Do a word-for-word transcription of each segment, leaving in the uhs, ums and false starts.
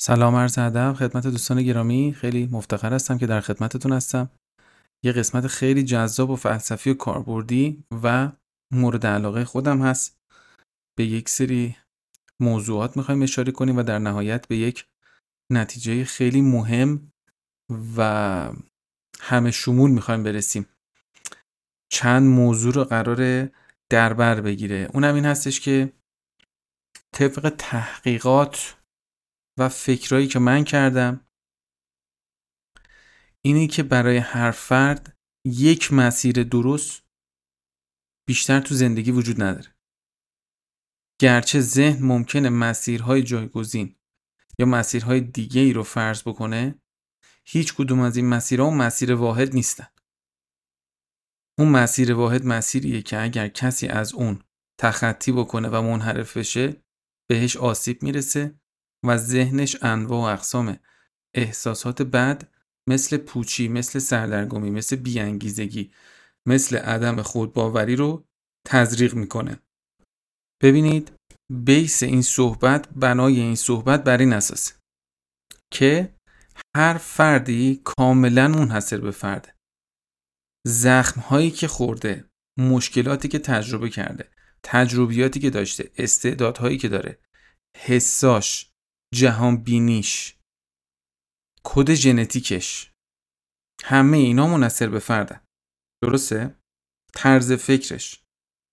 سلام عرض ادب خدمت دوستان گرامی. خیلی مفتخر هستم که در خدمتتون هستم. یه قسمت خیلی جذاب و فلسفی و کاربردی و مورد علاقه خودم هست. به یک سری موضوعات میخوایم اشاره کنیم و در نهایت به یک نتیجه خیلی مهم و همه شمول میخوایم برسیم. چند موضوع رو قراره در بر بگیره. اونم این هستش که طبق تحقیقات و فکرایی که من کردم اینی که برای هر فرد یک مسیر درست بیشتر تو زندگی وجود نداره. گرچه ذهن ممکنه مسیرهای جایگزین یا مسیرهای دیگه ای رو فرض بکنه، هیچ کدوم از این مسیرها اون مسیر واحد نیستن. اون مسیر واحد مسیریه که اگر کسی از اون تخطی بکنه و منحرف بشه بهش آسیب میرسه و ذهنش انواع و اقسام احساسات بد مثل پوچی، مثل سردرگمی، مثل بی‌انگیزگی، مثل عدم خودباوری رو تزریق میکنه. ببینید بیس این صحبت، بنای این صحبت بر این اساسه که هر فردی کاملا منحصر به فرده. زخم هایی که خورده، مشکلاتی که تجربه کرده، تجربیاتی که داشته، استعدادهایی که داره، حساش، جهان بینیش، کد ژنتیکش، همه اینا منحصر به فرده. درسته؟ طرز فکرش.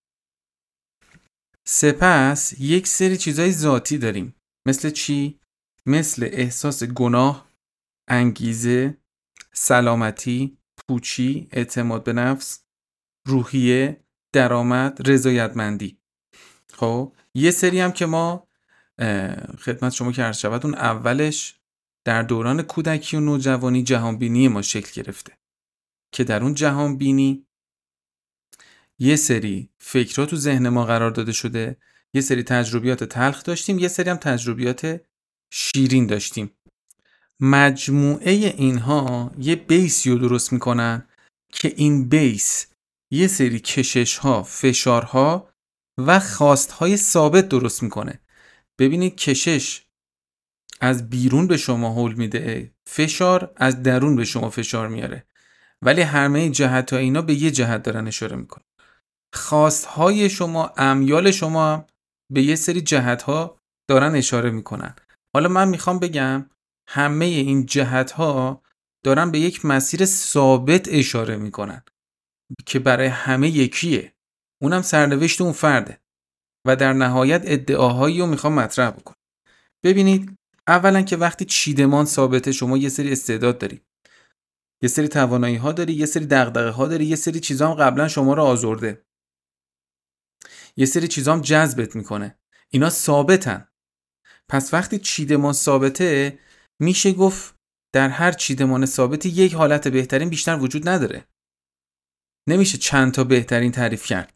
سپس یک سری چیزای ذاتی داریم. مثل چی؟ مثل احساس گناه، انگیزه، سلامتی، پوچی، اعتماد به نفس، روحیه، درآمد، رضایتمندی. خب یه سری هم که ما خدمت شما که عرض شود اون اولش در دوران کودکی و نوجوانی جهانبینی ما شکل گرفته که در اون جهانبینی یه سری فکرات تو ذهن ما قرار داده شده، یه سری تجربیات تلخ داشتیم، یه سری هم تجربیات شیرین داشتیم. مجموعه اینها یه بیسی رو درست میکنن که این بیس یه سری کشش ها، فشار ها و خواست های ثابت درست میکنه. ببینید کشش از بیرون به شما حل میده، فشار از درون به شما فشار میاره، ولی همه جهت ها اینا به یه جهت دارن اشاره میکنن. خواست های شما، امیال شما به یه سری جهت ها دارن اشاره میکنن. حالا من میخوام بگم همه این جهت ها دارن به یک مسیر ثابت اشاره میکنن که برای همه یکیه، اونم سرنوشت اون فرده و در نهایت ادعاهایی رو میخوام مطرح بکنم. ببینید اولا که وقتی چیدمان ثابته، شما یه سری استعداد داری، یه سری توانایی ها داری، یه سری دغدغه ها داری، یه سری چیزا هم قبلا شما رو آزرده، یه سری چیزا هم جذبت میکنه، اینا ثابتن. پس وقتی چیدمان ثابته میشه گفت در هر چیدمان ثابتی یک حالت بهترین بیشتر وجود نداره. نمیشه چند تا بهترین تعریف کرد.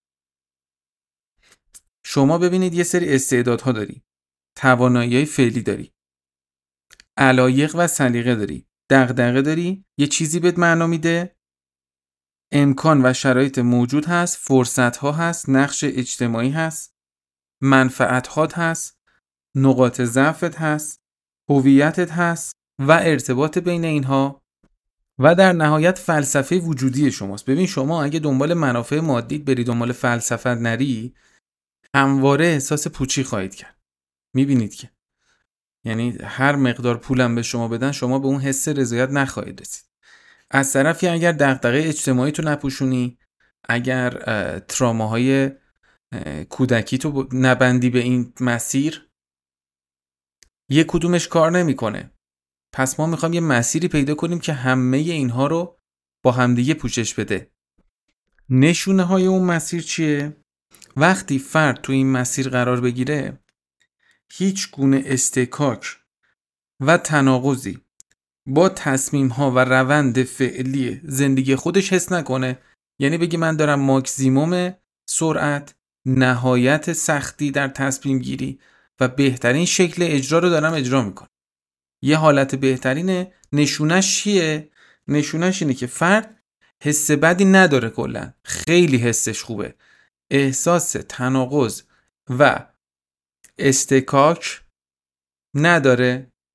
شما ببینید یه سری استعدادها داری، توانایی‌های فعلی داری، علایق و سلیقه داری، دغدغه داری، یه چیزی بهت معنا میده، امکان و شرایط موجود هست، فرصت‌ها هست، نقش اجتماعی هست، منفعت‌هات هست، نقاط ضعفت هست، هویتت هست و ارتباط بین اینها و در نهایت فلسفه وجودی شماست. ببین شما اگه دنبال منافع مادیت بری، دنبال فلسفه نری، همواره احساس پوچی خواهید کرد. میبینید که یعنی هر مقدار پولم به شما بدن شما به اون حس رضایت نخواهید رسید. از طرفی اگر دغدغه اجتماعی تو نپوشونی، اگر تراماهای کودکی تو نبندی به این مسیر، یک کدومش کار نمیکنه. پس ما میخوایم یه مسیری پیدا کنیم که همه اینها رو با همدیگه پوشش بده. نشونه های اون مسیر چیه؟ وقتی فرد تو این مسیر قرار بگیره، هیچ گونه استکاک و تناقضی با تصمیم ها و روند فعلی زندگی خودش حس نکنه. یعنی بگی من دارم ماکسیموم سرعت، نهایت سختی در تصمیم گیری و بهترین شکل اجرا رو دارم اجرا میکنم. یه حالت بهترینه. نشونش چیه؟ نشونش اینه که فرد حس بدی نداره، کلا خیلی حسش خوبه، احساس تناقض و استکاک نداره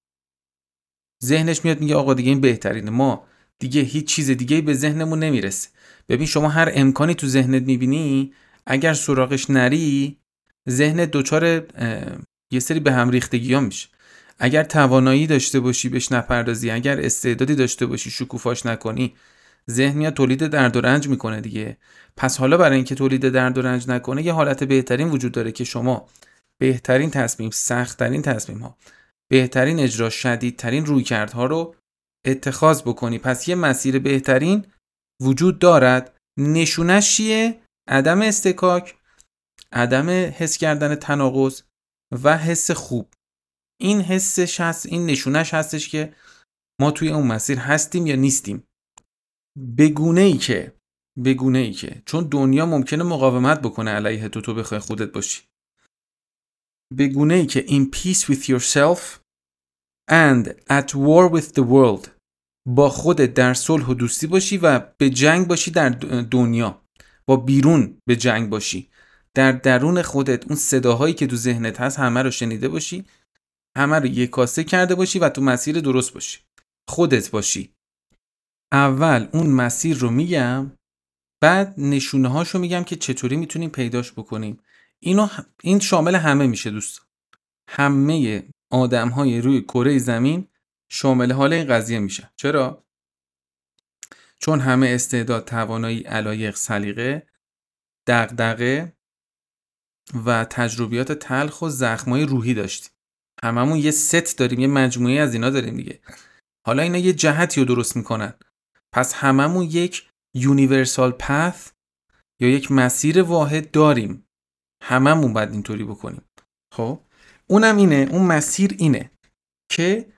ذهنش میاد میگه آقا دیگه این بهترینه، ما دیگه هیچ چیز دیگه به ذهنمون نمیرسه. ببین شما هر امکانی تو ذهنت میبینی، اگر سراغش نری ذهنت دچار یه سری به هم ریختگی ها میشه. اگر توانایی داشته باشی بهش نپردازی، اگر استعدادی داشته باشی شکوفاش نکنی، ذهن میاد تولید درد و رنج میکنه دیگه. پس حالا برای اینکه تولید درد و رنج نکنه یه حالت بهترین وجود داره که شما بهترین تصمیم، سخت‌ترین تصمیم ها، بهترین اجرا، شدیدترین رویکردها رو اتخاذ بکنی. پس یه مسیر بهترین وجود دارد. نشونش چیه؟ عدم استکاک، عدم حس کردن تناقض و حس خوب. این حسش هست، این نشونش هستش که ما توی اون مسیر هستیم یا نیستیم. بگونه ای که بگونه ای که چون دنیا ممکنه مقاومت بکنه علیه تو تو بخوای خودت باشی. بگونه ای که in peace with yourself and at war with the world، با خودت در صلح و دوستی باشی و به جنگ باشی در دنیا، با بیرون به جنگ باشی، در درون خودت اون صداهایی که تو ذهنت هست همه رو شنیده باشی، همه رو یک کاسه کرده باشی و تو مسیر درست باشی، خودت باشی. اول اون مسیر رو میگم، بعد نشونه هاشو میگم که چطوری میتونیم پیداش بکنیم. اینو این شامل همه میشه دوست. همه آدم های روی کره زمین شامل حال این قضیه میشه. چرا؟ چون همه استعداد، توانایی، علایق، سلیقه، دغدغه و تجربیات تلخ و زخمای روحی داشتیم. هممون یه ست داریم، یه مجموعه از اینا داریم دیگه. حالا اینا یه جهتی رو درست میکنن. پس هممون یک یونیورسال پث یا یک مسیر واحد داریم. هممون باید اینطوری بکنیم. خب اونم اینه، اون مسیر اینه که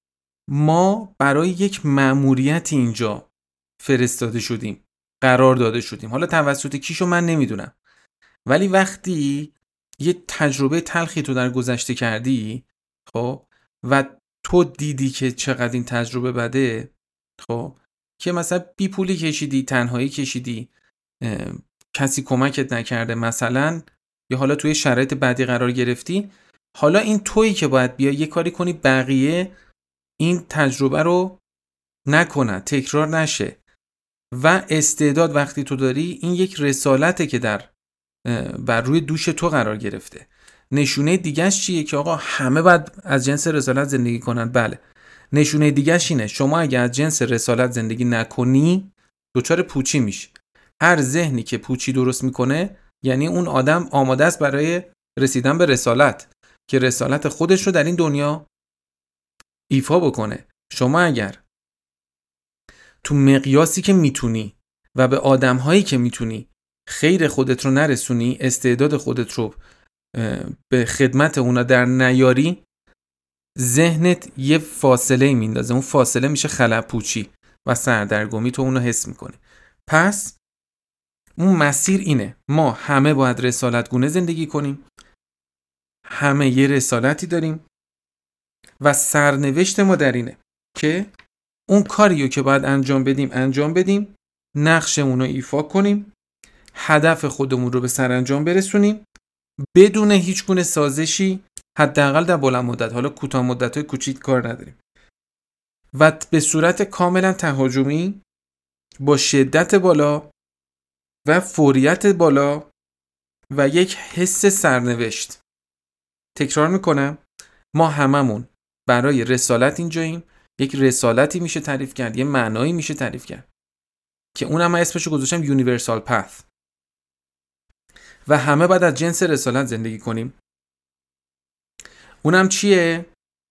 ما برای یک مأموریت اینجا فرستاده شدیم، قرار داده شدیم. حالا توسط کیشو من نمیدونم، ولی وقتی یه تجربه تلخی تو در گذشته کردی، خب و تو دیدی که چقدر این تجربه بده، خب که مثلا بی پولی کشیدی، تنهایی کشیدی، کسی کمکت نکرده مثلا، یا حالا توی شرایط بعدی قرار گرفتی، حالا این تویی که باید بیا یه کاری کنی بقیه این تجربه رو نکنن، تکرار نشه. و استعداد وقتی تو داری، این یک رسالته که در بر روی دوش تو قرار گرفته. نشونه دیگه‌اش چیه؟ که آقا همه باید از جنس رسالت زندگی کنن. بله، نشونه دیگه‌اش اینه شما اگه از جنس رسالت زندگی نکنی دچار پوچی میشی. هر ذهنی که پوچی درست میکنه یعنی اون آدم آماده است برای رسیدن به رسالت، که رسالت خودش رو در این دنیا ایفا بکنه. شما اگر تو مقیاسی که میتونی و به آدم‌هایی که میتونی خیر خودت رو نرسونی، استعداد خودت رو به خدمت اونا در نیاری، ذهنت یه فاصله میندازه. اون فاصله میشه خلأ پوچی و سردرگمی، تو اونو حس میکنی. پس اون مسیر اینه، ما همه باید رسالت گونه زندگی کنیم، همه یه رسالتی داریم و سرنوشت ما در اینه که اون کاریو که باید انجام بدیم انجام بدیم، نقشمون رو ایفا کنیم، هدف خودمون رو به سرانجام برسونیم بدون هیچ گونه سازشی، حداقل در بلند مدت. حالا کوتاه مدت‌های کوچیک کار نداریم. و به صورت کاملا تهاجمی، با شدت بالا و فوریت بالا و یک حس سرنوشت. تکرار میکنم، ما هممون برای رسالت اینجاییم. یک رسالتی میشه تعریف کرد، یه معنایی میشه تعریف کرد که اونم من اسمشو گذاشتم یونیورسال پث. و همه باید از جنس رسالت زندگی کنیم. اونم چیه؟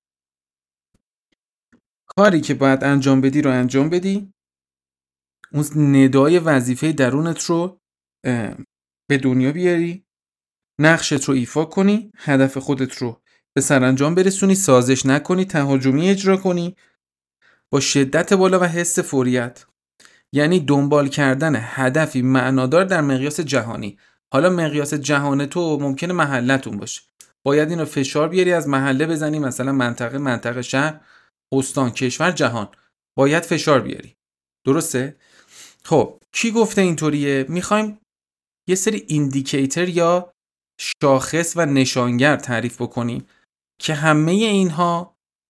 کاری که باید انجام بدی رو انجام بدی، اون ندای وظیفه درونت رو به دنیا بیاری، نقشت رو ایفا کنی، هدف خودت رو به سرانجام برسونی، سازش نکنی، تهاجمی اجرا کنی با شدت بالا و حس فوریت. یعنی دنبال کردن هدفی معنادار در مقیاس جهانی. حالا مقیاس جهان تو ممکنه محلتون باشه، باید این رو فشار بیاری، از محله بزنی مثلا منطقه، منطقه، شهر، استان، کشور، جهان، باید فشار بیاری. درسته؟ خب کی گفته اینطوریه؟ میخوایم یه سری ایندیکیتر یا شاخص و نشانگر تعریف بکنیم که همه اینها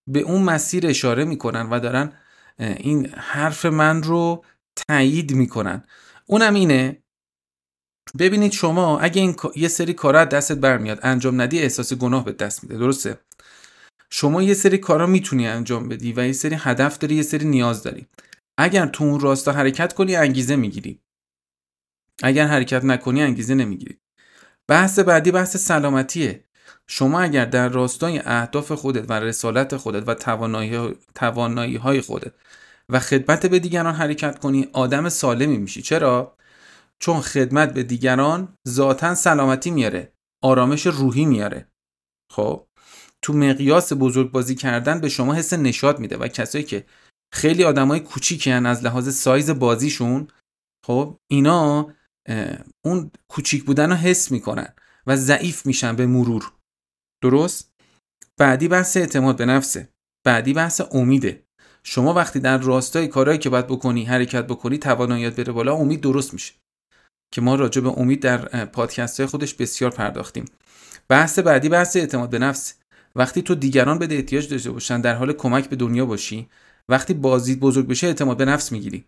به اون مسیر اشاره میکنن و دارن این حرف من رو تایید میکنن. اونم اینه، ببینید شما اگه این یه سری کارا دستت برمیاد انجام ندی، احساس گناه به دست میده، درسته؟ شما یه سری کارا میتونی انجام بدی و یه سری هدف داری، یه سری نیاز داری. اگر تو اون راستا حرکت کنی انگیزه میگیری، اگر حرکت نکنی انگیزه نمیگیری. بحث بعدی بحث سلامتیه. شما اگر در راستای اهداف خودت و رسالت خودت و توانایی توانایی های خودت و خدمت به دیگران حرکت کنی، آدم سالمی میشی. چرا؟ چون خدمت به دیگران ذاتاً سلامتی میاره، آرامش روحی میاره. خب تو مقیاس بزرگ بازی کردن به شما حس نشاط میده و کسایی که خیلی آدمای کوچیکن از لحاظ سایز بازیشون، خب اینا اون کوچیک بودن رو حس میکنن و ضعیف میشن به مرور. درست؟ بعدی بحث اعتماد به نفسه. بعدی بحث امیده. شما وقتی در راستای کارهایی که باید بکنی حرکت بکنی، تواناییت بره بالا، امید درست میشه که ما راجع به امید در پادکست های خودش بسیار پرداختیم. بحث بعدی بحث اعتماد به نفس. وقتی تو دیگران به احتیاج داشته باشن در حال کمک به دنیا باشی، وقتی بازیت بزرگ بشه اعتماد به نفس میگیری.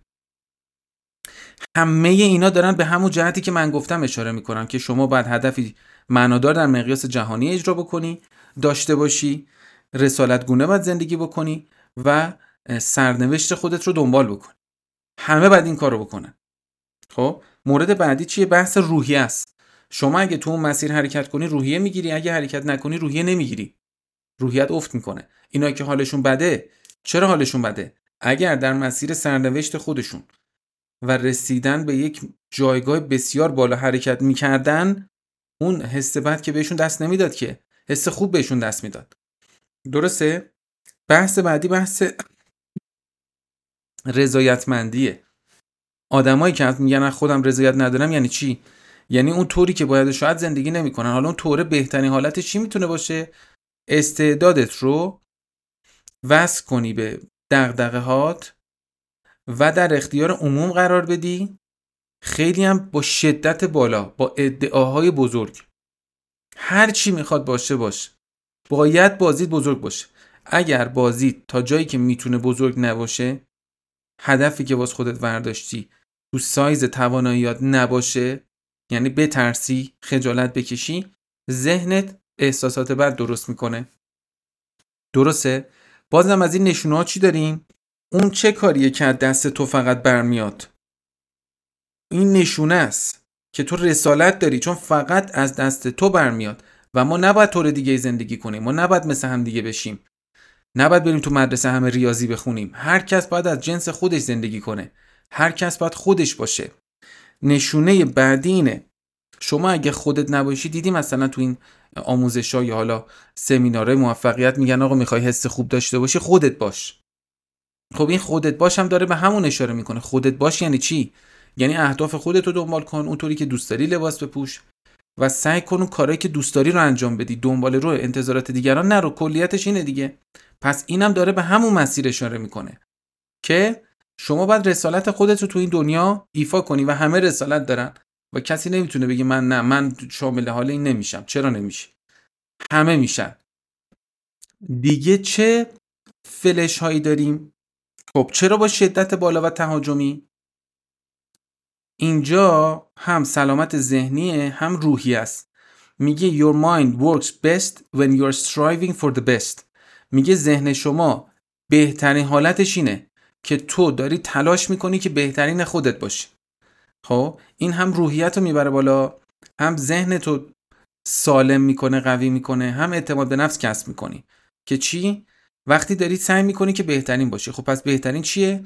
همه اینا دارن به همون جهتی که من گفتم اشاره میکنن که شما باید هدفی معنادار در مقیاس جهانی اجرا بکنی، داشته باشی، رسالت گونه باید زندگی بکنی و سرنوشت خودت رو دنبال بکنی. همه باید این کارو بکنن. خب مورد بعدی چیه؟ بحث روحیه است. شما اگه تو اون مسیر حرکت کنی روحیه میگیری، اگه حرکت نکنی روحیه نمیگیری، روحیت افت میکنه. اینا که حالشون بده، چرا حالشون بده؟ اگر در مسیر سرنوشت خودشون و رسیدن به یک جایگاه بسیار بالا حرکت میکردن، اون حس بد که بهشون دست نمیداد، که حس خوب بهشون دست میداد. درسته؟ بحث بعدی بحث رضایتمندیه. آدمایی که میگن خودم رضایت ندارم یعنی چی؟ یعنی اون طوری که باید شاید زندگی نمیکنن. حالا اون طوره بهترین حالتش چی میتونه باشه؟ استعدادت رو وصل کنی به دغدغه‌هات و در اختیار عموم قرار بدی، خیلی هم با شدت بالا، با ادعاهای بزرگ. هر چی میخواد باشه باشه، باید بازیت بزرگ باشه. اگر بازیت تا جایی که میتونه بزرگ نباشه، هدفی که واسه خودت برداشتی تو سایز تواناییات نباشه، یعنی بترسی، خجالت بکشی، ذهنت احساسات بد درست میکنه. درسته؟ بازم از این نشونه ها چی داریم؟ اون چه کاریه که از دست تو فقط برمیاد؟ این نشونه است که تو رسالت داری، چون فقط از دست تو برمیاد و ما نباید طور دیگه زندگی کنیم. ما نباید مثل هم دیگه بشیم. نباید بریم تو مدرسه همه ریاضی بخونیم. هر کس باید از جنس خودش زندگی کنه. هر کس باید خودش باشه. نشونه بعدی اینه، شما اگه خودت نباشی، دیدی مثلا تو این آموزش‌ها یا حالا سمینارهای موفقیت میگن آقا میخوای حس خوب داشته باشی، خودت باش. خب این خودت باش هم داره به همون اشاره میکنه. خودت باش یعنی چی؟ یعنی اهداف خودت رو دنبال کن، اونطوری که دوست داری لباس بپوش و سعی کن اون کارهایی که دوست داری رو انجام بدی، دنبال رو انتظارات دیگران نرو. کلیتش اینه دیگه. پس اینم داره به همون مسیر اشاره میکنه که شما باید رسالت خودت رو تو این دنیا ایفا کنی و همه رسالت دارن و کسی نمیتونه بگه من نه، من شامل حال این نمیشم. چرا نمیشی؟ همه میشن. دیگه چه فلش هایی داریم؟ خب چرا با شدت بالا و تهاجمی؟ اینجا هم سلامت ذهنیه هم روحی است. میگه your mind works best when you're striving for the best. میگه ذهن شما بهترین حالتش اینه که تو داری تلاش میکنی که بهترین خودت باشی. خب این هم روحیت رو میبره بالا، هم ذهن تو سالم میکنه، قوی میکنه، هم اعتماد به نفس کسب میکنی. که چی؟ وقتی داری سعی میکنی که بهترین باشی. خب پس بهترین چیه؟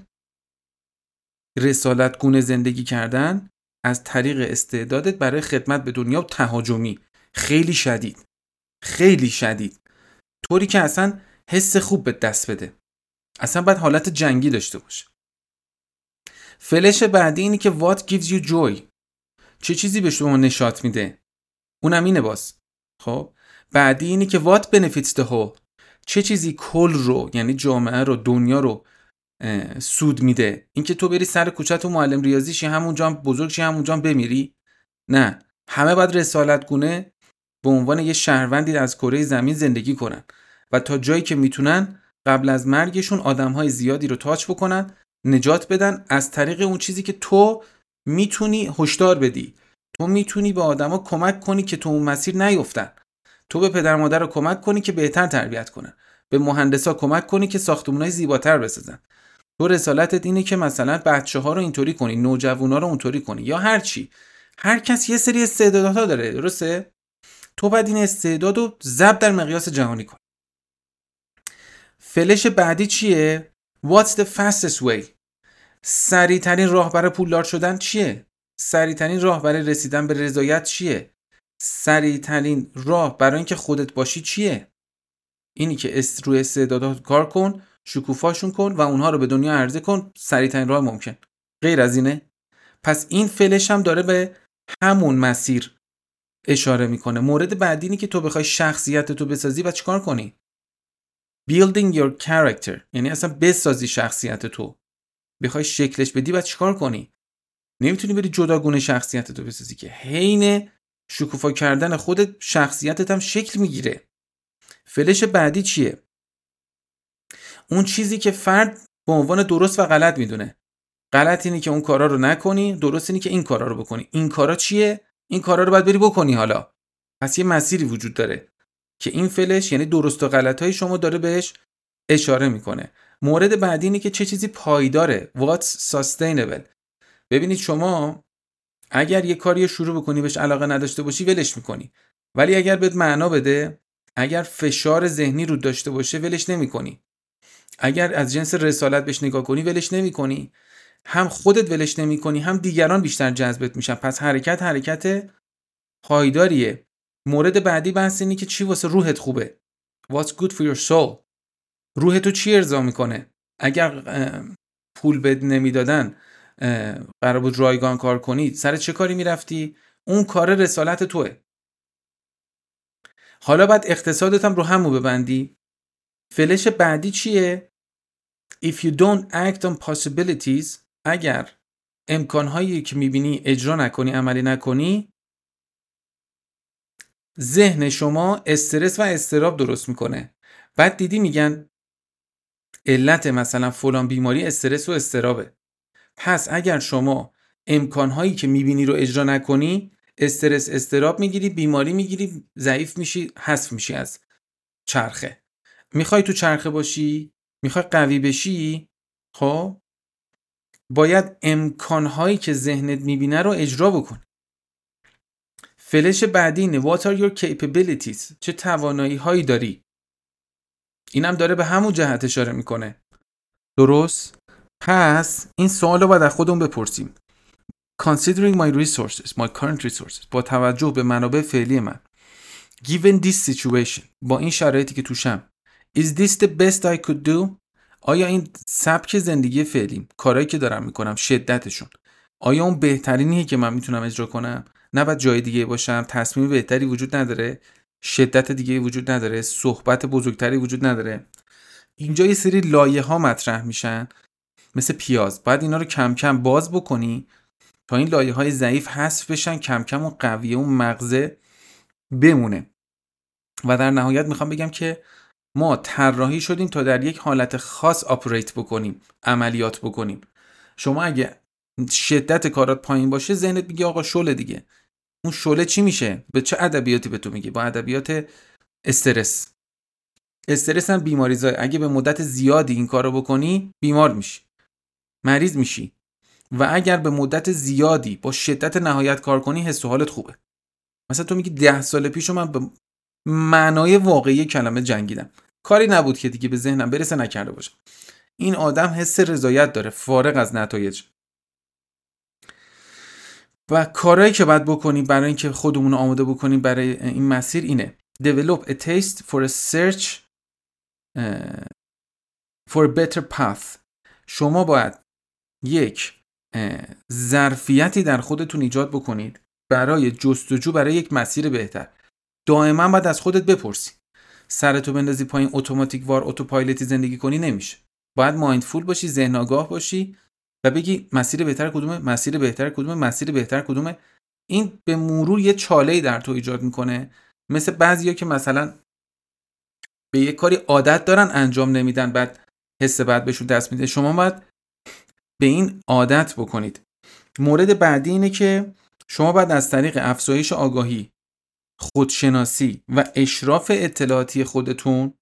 رسالت گونه زندگی کردن از طریق استعدادت برای خدمت به دنیا و تهاجمی، خیلی شدید، خیلی شدید، طوری که اصلا حس خوب به دست بده، اصلا باید حالت جنگی داشته باشه. فلش بعدی اینی که what gives you joy، چه چیزی به شما نشاط میده؟ اونم اینه باز. خب بعدی اینی که what benefits the whole، چه چیزی کل رو، یعنی جامعه رو، دنیا رو سود میده؟ اینکه تو بری سر کوچه و معلم ریاضی شی، همونجا هم بزرگ شی، همونجا هم بمیری؟ نه، همه باید رسالت گونه به عنوان یه شهروندی از کره زمین زندگی کنن و تا جایی که میتونن قبل از مرگشون آدم‌های زیادی رو تاچ بکنن، نجات بدن از طریق اون چیزی که تو میتونی هشدار بدی. تو میتونی به آدما کمک کنی که تو اون مسیر نیفتن. تو به پدر مادر رو کمک کنی که بهتر تربیت کنن. به مهندسا کمک کنی که ساختمان‌های زیباتر بسازن. تو رسالتت اینه که مثلا بچه‌ها رو اینطوری کنی، نوجوانا رو اونطوری کنی یا هر چی. هر کس یه سری استعدادها داره، درسته؟ تو باید این استعداد رو ضبط در مقیاس جهانی کنی. فلش بعدی چیه؟ What's the fastest way؟ سریع ترین راه برای پولدار شدن چیه؟ سریع ترین راه برای رسیدن به رضایت چیه؟ سریع ترین راه برای اینکه خودت باشی چیه؟ اینی که است روی استعدادات کار کن، شکوفاشون کن و اونها رو به دنیا عرضه کن، سریع ترین راه ممکن. غیر از اینه؟ پس این فلش هم داره به همون مسیر اشاره میکنه. مورد بعدی اینی که تو بخوای شخصیت تو بسازی و چیکار کنی؟ building your character، یعنی اصلا بسازی شخصیت تو، بخوای شکلش بدی و چیکار کنی؟ نمیتونی بری جداگونه شخصیت تو بسازی که حین شکوفا کردن خودت شخصیتت هم شکل میگیره. فلش بعدی چیه؟ اون چیزی که فرد به عنوان درست و غلط میدونه. غلط اینه که اون کارا رو نکنی، درست اینه که این کارا رو بکنی. این کارا چیه؟ این کارا رو باید بری بکنی حالا. پس یه مسیری وجود داره که این فلش یعنی درست و غلط‌های شما داره بهش اشاره میکنه. مورد بعدی اینه که چه چیزی پایداره. What's sustainable؟ ببینید شما اگر یه کاری شروع بکنی بهش علاقه نداشته باشی ولش میکنی، ولی اگر بهت معنا بده، اگر فشار ذهنی رو داشته باشه ولش نمیکنی. اگر از جنس رسالت بهش نگاه کنی ولش نمیکنی. هم خودت ولش نمیکنی هم دیگران بیشتر جذبت میشن. پس حرکت حرکت پایداریه. مورد بعدی بحث اینه که چی واسه روحت خوبه. What's good for your soul؟ روح تو چی ارضا میکنه؟ اگر پول بد نمیدادن قرار بود رایگان کار کنی، سر چه کاری میرفتی؟ اون کار رسالت توه. حالا بعد اقتصادت هم رو همو ببندی. فلش بعدی چیه؟ If you don't act on possibilities، اگر امکانهایی که میبینی اجرا نکنی، عملی نکنی، ذهن شما استرس و اضطراب درست میکنه. بعد دیدی میگن علت مثلا فلان بیماری استرس و اضطرابه. پس اگر شما امکانهایی که میبینی رو اجرا نکنی، استرس اضطراب میگیری، بیماری میگیری، ضعیف میشی، حذف میشی از چرخه. میخوای تو چرخه باشی، میخوای قوی بشی، خب باید امکانهایی که ذهنت میبینه رو اجرا بکنی. فلش بعدی اینه What are your capabilities؟ چه توانایی هایی داری؟ اینم داره به همون جهت اشاره میکنه. درست؟ پس این سوال رو باید از خودمون بپرسیم. Considering my resources, my current resources، با توجه به منابع فعلی من، given this situation، با این شرایطی که توشم، is this the best I could do؟ آیا این سبک زندگی فعلیم، کارهایی که دارم میکنم، شدتشون، آیا اون بهترینیه که من میتونم اجرا کنم؟ نه بعد جای دیگه باشم؟ تصمیم بهتری وجود نداره؟ شدت دیگه وجود نداره؟ صحبت بزرگتری وجود نداره؟ اینجا یه سری لایه ها مطرح میشن مثل پیاز. باید اینا رو کم کم باز بکنی تا این لایه های ضعیف حذف بشن، کم کم اون قویه، اون مغزه بمونه. و در نهایت میخوام بگم که ما طراحی شدیم تا در یک حالت خاص آپریت بکنیم، عملیات بکنیم. شما اگه شدت کارات پایین باشه، ذهنت میگه آقا شله دیگه. اون شله چی میشه؟ به چه ادبیاتی به تو میگه؟ با ادبیات استرس. استرس هم بیماریزای. اگه به مدت زیادی این کارو بکنی بیمار میشی، مریض میشی. و اگر به مدت زیادی با شدت نهایت کار کنی، حس و حالت خوبه. مثلا تو میگی ده سال پیشو من به معنای واقعی کلمه جنگیدم، کاری نبود که دیگه به ذهنم برسه نکرده باشم. این آدم حس رضایت داره فارغ از نتایج. و کارهایی که باید بکنیم برای اینکه خودمون رو آماده بکنیم برای این مسیر اینه: develop a taste for a search uh, for a better path. شما باید یک ظرفیتی در خودتون ایجاد بکنید برای جستجو برای یک مسیر بهتر. دائما باید از خودت بپرسی. سرتو بندازی پایین اتوماتیک وار اتوپایلوتی زندگی کنی نمیشه. باید مایندفول باشی، ذهن آگاه باشی و بگی مسیر بهتر کدومه، مسیر بهتر کدومه، مسیر بهتر کدومه. این به مرور یه چاله‌ای در تو ایجاد میکنه. مثل بعضیا که مثلا به یه کاری عادت دارن انجام نمیدن، بعد حس بد بهشون دست میده. شما باید به این عادت بکنید. مورد بعدی اینه که شما باید از طریق افزایش آگاهی، خودشناسی و اشراف اطلاعاتی خودتون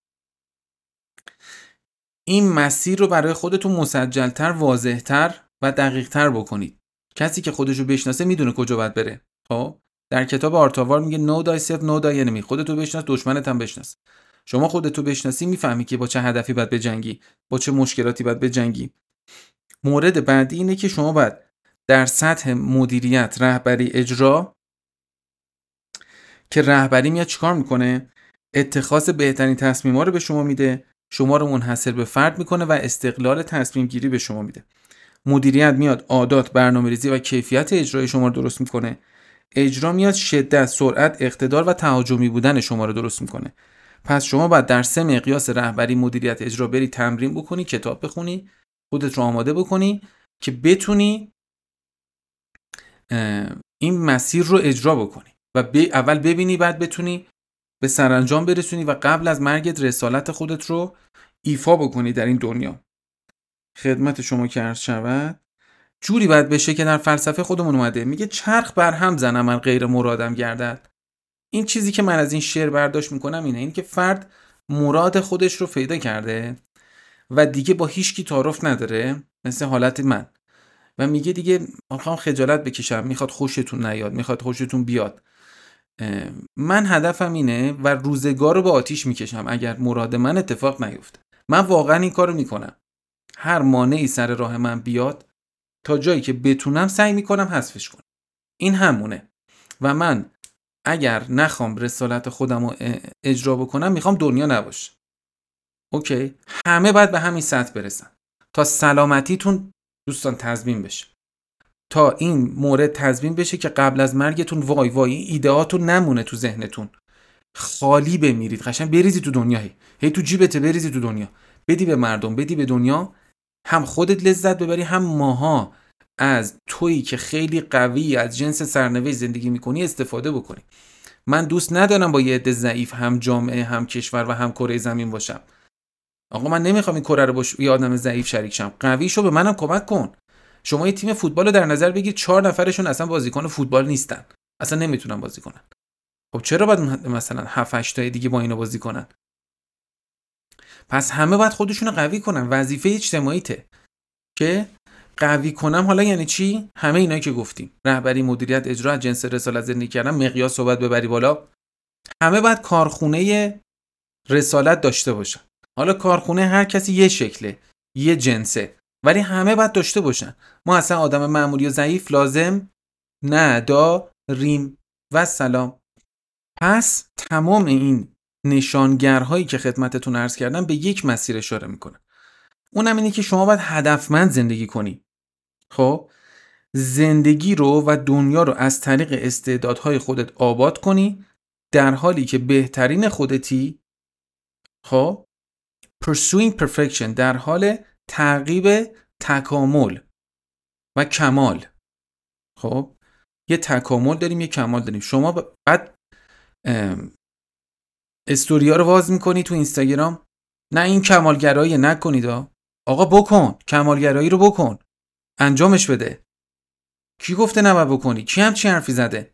این مسیر رو برای خودتون مسجلتر، واضحتر و دقیقتر بکنید. کسی که خودشو بشناسه میدونه کجا باید بره. خب در کتاب آرتاوار میگه know thyself know thy enemy. خودتو بشناس، دشمنت هم بشناس. شما خودتو بشناسی میفهمی که با چه هدفی باید بجنگی، با چه مشکلاتی باید بجنگی. مورد بعدی اینه که شما باید در سطح مدیریت، رهبری، اجرا، که رهبری میاد چیکار میکنه؟ اتخاذ بهترین تصمیم‌ها رو به شما میده، شما رو منحصر به فرد میکنه و استقلال تصمیم گیری به شما میده. مدیریت میاد عادات، برنامه‌ریزی و کیفیت اجرای شما رو درست میکنه. اجرا میاد شدت، سرعت، اقتدار و تهاجمی بودن شما رو درست میکنه. پس شما باید در سه مقیاس رهبری، مدیریت، اجرا بری تمرین بکنی، کتاب بخونی، خودت رو آماده بکنی که بتونی این مسیر رو اجرا بکنی و ب... اول ببینی، بعد بتونی به سرانجام برسونی و قبل از مرگت رسالت خودت رو ایفا بکنی در این دنیا. خدمت شما که عرض شود جوری باید بشه که در فلسفه خودمون اومده، میگه چرخ بر هم زنم من غیر مرادم گردد. این چیزی که من از این شعر برداشت میکنم اینه، این که فرد مراد خودش رو پیدا کرده و دیگه با هیچ کی تعارف نداره، مثل حالت من، و میگه دیگه میخوام خجالت بکشم، میخواد خوشتون نیاد، میخواد خوشتون بیاد. من هدفم اینه و روزگار رو به آتیش میکشم اگر مراد من اتفاق نیفته. من واقعا این کارو میکنم. هر مانعی سر راه من بیاد تا جایی که بتونم سعی میکنم حذفش کنم. این همونه. و من اگر نخوام رسالت خودم رو اجرا بکنم، میخوام دنیا نباشه. اوکی؟ همه باید به همین سطح برسن تا سلامتیتون دوستان تضمین بشه، تا این مورد تضمین بشه که قبل از مرگتون وای وای ایدهاتون نمونه تو ذهنتون، خالی بمیرید، قشنگ بریزی تو دنیا، هی هی تو جیبت بریزی تو دنیا، بدی به مردم، بدی به دنیا، هم خودت لذت ببری، هم ماها از تویی که خیلی قوی از جنس سرنوشت زندگی میکنی استفاده بکنی. من دوست ندارم با یه عده ضعیف هم جامعه، هم کشور و هم کره زمین باشم. آقا من نمیخوام این کره رو با یه آدم ضعیف شریک شم. قوی شو، به منم کمک کن. شما یه تیم فوتبال رو در نظر بگیر، چهار نفرشون اصلا بازیکن فوتبال نیستن، اصلا نمیتونن بازی کنن. خب چرا باید مثلا هفت هشت تا دیگه با اینا بازی کنن؟ پس همه باید خودشونو قوی کنن. وظیفه اجتماعیته که قوی کنم. حالا یعنی چی؟ همه اینا که گفتیم، رهبری، مدیریت، اجرا، جنس رسالت زندگی کردن، مقیاس صحبت ببری بالا. همه باید کارخونه رسالت داشته باشن. حالا کارخونه هر کسی یه شکله، یه جنسه، ولی همه باید داشته باشن. ما اصلا آدم معمولی و ضعیف لازم نداریم. و سلام. پس تمام این نشانگرهایی که خدمتتون عرض کردم به یک مسیر اشاره میکنه. اونم اینه که شما باید هدفمند زندگی کنی. خب زندگی رو و دنیا رو از طریق استعدادهای خودت آباد کنی، در حالی که بهترین خودتی. خب pursuing perfection، در حال تعقیب تکامل و کمال. خب یه تکامل داریم، یه کمال داریم. شما بعد استوریا رو واز میکنی تو اینستاگرام، نه این کمالگرایی نکنید. آقا بکن، کمالگرایی رو بکن، انجامش بده. کی گفته نباید بکنی؟ کی هم چی حرفی زده؟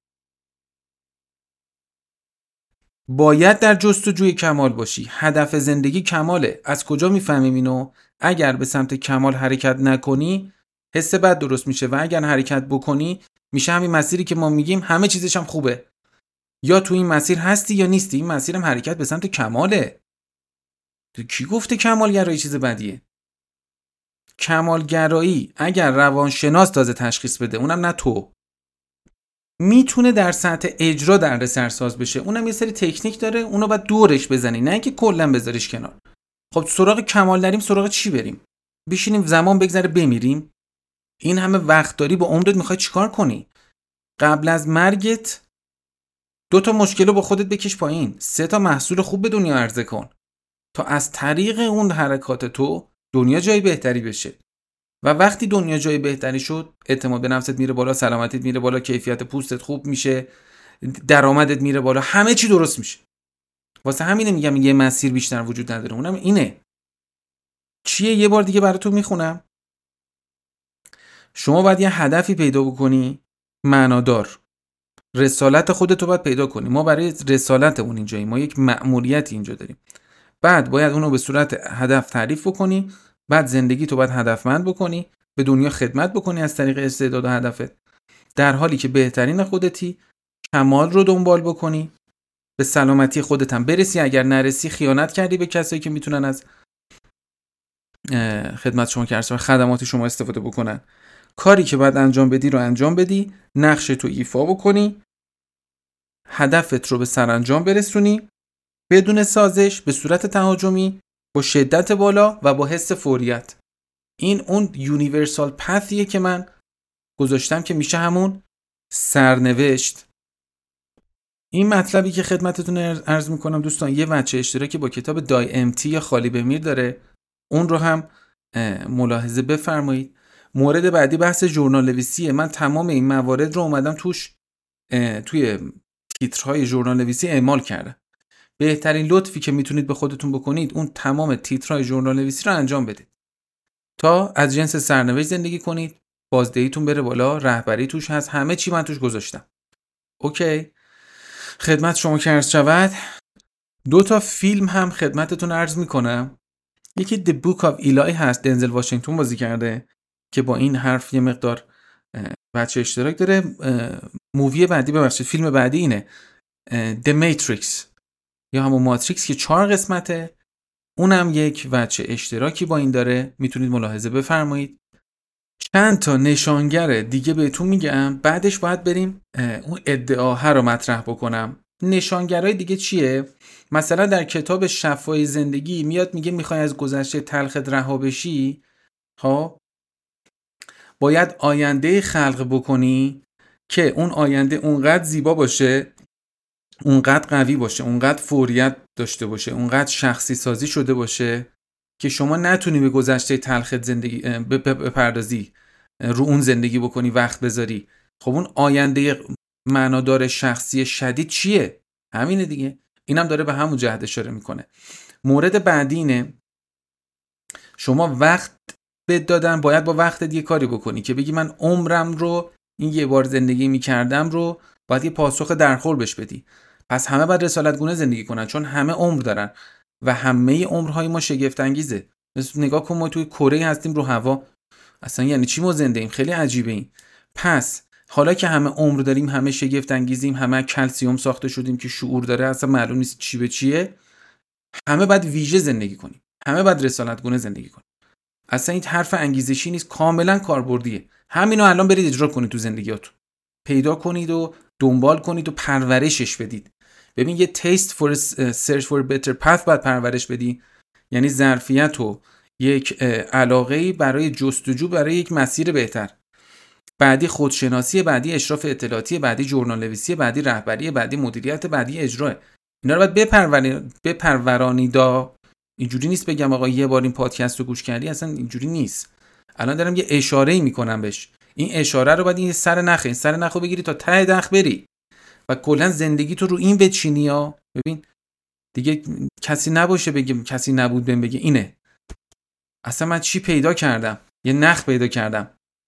باید در جستجوی کمال باشی. هدف زندگی کماله. از کجا میفهمیم اینو؟ اگر به سمت کمال حرکت نکنی حس بد درست میشه، و اگر حرکت بکنی میشه همین مسیری که ما میگیم همه چیزش هم خوبه. یا تو این مسیر هستی یا نیستی. این مسیرم حرکت به سمت کماله. تو کی گفته کمالگرایی چیز بدیه؟ کمالگرایی اگر روانشناس تازه تشخیص بده، اونم نه تو، میتونه در سطح اجرا در سرساز بشه. اونم یه سری تکنیک داره، اونو باید دورش بزنی، نه اینکه کلا بذاریش کنار. خب سراغ کمال داریم، سراغ چی بریم؟ بشینیم زمان بگذره بمیریم؟ این همه وقت داری، با عمرت میخوای چیکار کنی؟ قبل از مرگت دو تا مشکل با خودت بکش پایین، سه تا محصول خوب به دنیا عرضه کن تا از طریق اون حرکات تو دنیا جای بهتری بشه. و وقتی دنیا جای بهتری شد، اعتماد به نفست میره بالا، سلامتیت میره بالا، کیفیت پوستت خوب میشه، درآمدت میره بالا، همه چی درست میشه. واسه همینه میگم یه مسیر بیشتر وجود نداره، اونم اینه. چیه؟ یه بار دیگه براتون میخونم. شما باید یه هدفی پیدا بکنی معنادار. رسالت خودتو باید پیدا کنی. ما برای رسالتمون اینجاییم، ما یک مأموریت اینجا داریم. بعد باید اونو به صورت هدف تعریف بکنی. بعد زندگی تو باید هدفمند بکنی، به دنیا خدمت بکنی از طریق استعداد و هدفت، در حالی که بهترین خودتی، کمال رو دنبال بکنی، به سلامتی خودت هم برسی. اگر نرسی خیانت کردی به کسایی که میتونن از خدمت شما که ارسال خدمات شما استفاده بکنن. کاری که باید انجام بدی رو انجام بدی، نقش تو ایفا بکنی، هدفت رو به سرانجام برسونی بدون سازش، به صورت تهاجمی، با شدت بالا و با حس فوریت. این اون یونیورسال پثیه که من گذاشتم که میشه همون سرنوشت. این مطلبی که خدمتتون عرض میکنم دوستان یه وجه اشتراکی با کتاب دای امتی یا خالی بمیر داره، اون رو هم ملاحظه بفرمایید. مورد بعدی بحث ژورنال نویسیه. من تمام این موارد رو اومدم توش توی تیترهای ژورنال نویسی اعمال کردم. بهترین لطفی که میتونید به خودتون بکنید اون تمام تیترهای ژورنال نویسی رو انجام بدید تا از جنس سرنوشت زندگی کنید، بازدهیتون بره بالا، رهبری توش هست، همه چی من توش گذاشتم. اوکی، خدمت شما که عرض شود دو تا فیلم هم خدمتتون عرض میکنم. یکی The Book of Eli هست، دنزل واشنگتن بازی کرده که با این حرف یه مقدار بچه اشتراک داره. مووی بعدی ببخشید فیلم بعدی اینه The Matrix یا همون ماتریکس که چهار قسمته، اونم یک وجه اشتراکی با این داره، میتونید ملاحظه بفرمایید. چند تا نشانگر دیگه بهتون میگم، بعدش باید بریم اون ادعاها رو مطرح بکنم. نشانگرهای دیگه چیه؟ مثلا در کتاب شفای زندگی میاد میگه میخوای از گذشته تلخت رها بشی، ها باید آینده خلق بکنی که اون آینده اونقدر زیبا باشه، اونقدر قوی باشه، اونقدر فوریت داشته باشه، اونقدر شخصی سازی شده باشه که شما نتونی به گذشته تلخت زندگی بپردازی، رو اون زندگی بکنی، وقت بذاری. خب اون آینده معنادار شخصی شدید چیه؟ همینه دیگه. اینم داره به همون جهت اشاره میکنه. مورد بعدی اینه شما وقت بد دادن، باید با وقتت یه کاری بکنی که بگی من عمرم رو این یه بار زندگی میکردم رو باید یه پاسخ درخور بهش بدی. پس همه باید رسالت گونه زندگی کنن، چون همه عمر دارن و همه عمرهای ما شگفت انگیزه. مثل نگاه کن ما توی کره هستیم رو هوا، اصلا یعنی چی ما زنده ایم؟ خیلی عجیبه این. پس حالا که همه عمر داریم، همه شگفت انگیزیم، همه کلسیوم ساخته شدیم که شعور داره، اصلا معلوم نیست چی به چیه، همه باید ویژه زندگی کنیم، همه باید رسالت گونه زندگی کنیم. اصلا این حرف انگیزشی نیست، کاملا کاربردیه. همینو الان برید اجرا کنید تو زندگیاتون، پیدا کنید و دنبال کنید و پرورشش بدید. ببین یه taste for search for a better path باید پرورش بدی، یعنی ظرفیت و یک علاقه‌ای برای جستجو برای یک مسیر بهتر. بعدی خودشناسی، بعدی اشراف اطلاعاتی، بعدی ژورنال نویسی، بعدی رهبری، بعدی مدیریت، بعدی اجرا. اینا رو باید بپرورانی بپرورانیدا. اینجوری نیست بگم آقا یه بار این پادکست رو گوش کردی، اصلا اینجوری نیست. الان دارم یه اشاره‌ای میکنم بهش. این اشاره رو باید این سر نخ این سر نخو بگیری تا ته دخ بری و کلا زندگی تو رو این بچینی ها. ببین دیگه کسی نباشه بگم کسی نبود بهم بگه اینه. اصلا من چی پیدا کردم؟ یه نخ پیدا کردم،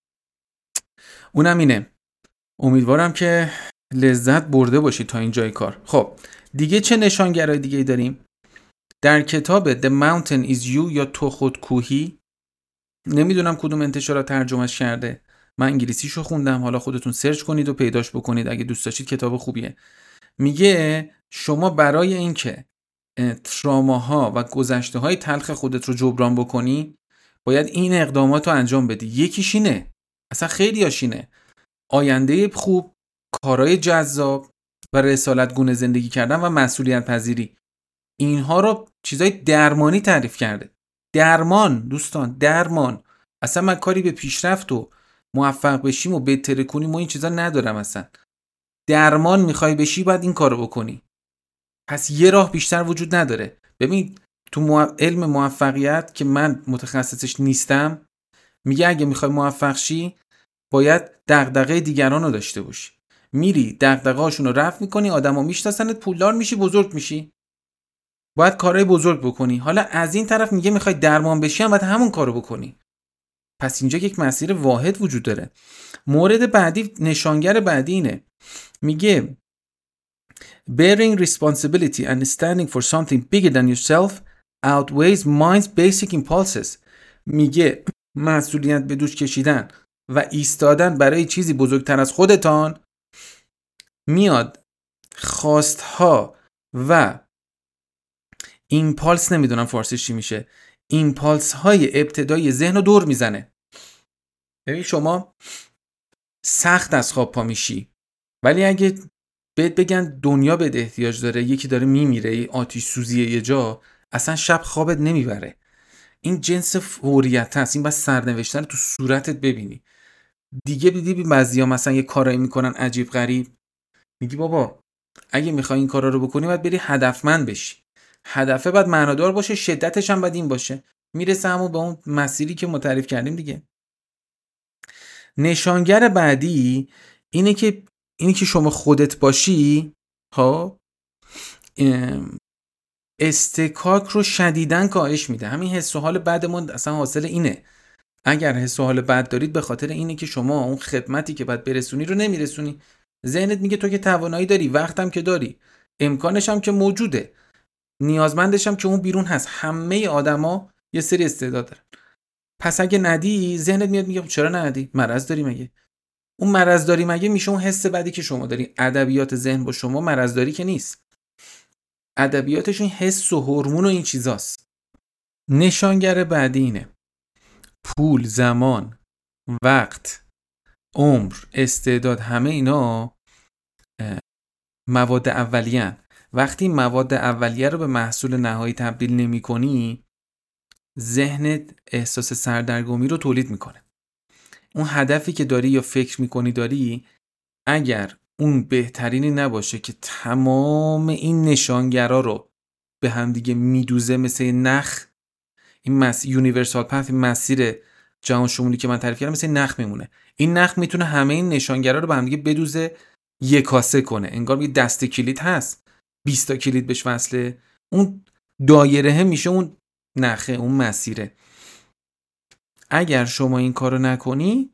اونم اینه. امیدوارم که لذت برده باشی تا اینجای کار. خب دیگه چه نشانگرهای دیگه داریم؟ در کتاب The Mountain is You یا تو خود کوهی، نمیدونم کدوم انتشارات ترجمهش کرده، من انگلیسیشو خوندم، حالا خودتون سرچ کنید و پیداش بکنید اگه دوست داشتید، کتاب خوبیه. میگه شما برای اینکه تراماها و گذشته‌های تلخ خودت رو جبران بکنی باید این اقدامات رو انجام بدی. یکیش اینه، اصلا خیلی هاشینه، آینده خوب، کارهای جذاب و رسالت گونه زندگی کردن و مسئولیت پذیری. اینها رو چیزای درمانی تعریف کرده. درمان دوستان، درمان. اصلا من کاری به پیشرفت و موفق بشیم و بهتر کنیم و این چیزا ندارم. اصلا درمان میخوای بشی باید این کارو بکنی. پس یه راه بیشتر وجود نداره. ببین تو مو... علم موفقیت که من متخصصش نیستم، میگه اگه میخوای موفق شی باید دغدغه دیگران رو داشته باشی. میری دغدغه‌هاشون رو رفع میکنی، آدما میشناسنت، پولدار میشی، بزرگ میشی. باید کارهای بزرگ بکنی. حالا از این طرف میگه میخوای درمان بشی هم باید همون کارو بکنی. پس اینجا یک مسیر واحد وجود داره. مورد بعدی، نشانگر بعدی اینه، میگه bearing responsibility and standing for something bigger than yourself outweighs mind's basic impulses. میگه مسئولیت به دوش کشیدن و ایستادن برای چیزی بزرگتر از خودتان میاد خواستها و ایمپالس، نمیدونم فارسیش چی میشه، ایمپالس های ابتدایی ذهن رو دور میزنه. ببین شما سخت از خواب پا میشی، ولی اگه بهت بگن دنیا بهت احتیاج داره، یکی داره میمیره، آتش سوزیه یه جا، اصلا شب خوابت نمیبره. این جنس فوریت هست، این باید سرنوشته رو تو صورتت ببینی. دیگه دیدی بعضیا مثلا یه کارایی میکنن عجیب غریب، میگی بابا اگه میخوای این کارا رو بکنی باید بری هدفمند بشی. هدفه باید معنادار باشه، شدتش هم باید این باشه. میرسه همون به اون مسیری که متعریف کردیم دیگه. نشانگر بعدی اینه که اینی که شما خودت باشی، ها، استکاک رو شدیداً کاهش میده. همین حس و حال بدمون اصلا حاصل اینه. اگر حس و حال بد دارید به خاطر اینه که شما اون خدمتی که باید برسونی رو نمیرسونی. ذهنت میگه تو که توانایی داری، وقتم که داری، امکانش هم که موجوده، نیازمندش هم که اون بیرون هست. همه آدما یه سری استعداد دارن. پس اگه ندی، ذهنت میاد میگه چرا ندی؟ مرض داری مگه؟ اون مرض داری مگه میشه اون حس بدی که شما داری. ادبیات ذهن با شما مرض داری که نیست. ادبیاتش این حس و هورمون و این چیزاست. نشانگر بعدی اینه: پول، زمان، وقت، عمر، استعداد، همه اینا مواد اولیه‌ان. وقتی مواد اولیه رو به محصول نهایی تبدیل نمی کنی، ذهنت احساس سردرگمی رو تولید میکنه. اون هدفی که داری یا فکر میکنی داری، اگر اون بهترینی نباشه که تمام این نشانگرا رو به هم دیگه میدوزه، مثل نخ، این مس یونیورسال پث، مسیر جهان شمولی که من تعریف کردم، مثل نخ میمونه. این نخ میتونه همه این نشانگرا رو به هم دیگه بدوزه، یک کاسه کنه. انگار یه دسته کلید هست، بیست تا کلید بهش وصله، اون دایره میشه اون نخه، اون مسیره. اگر شما این کارو نکنی،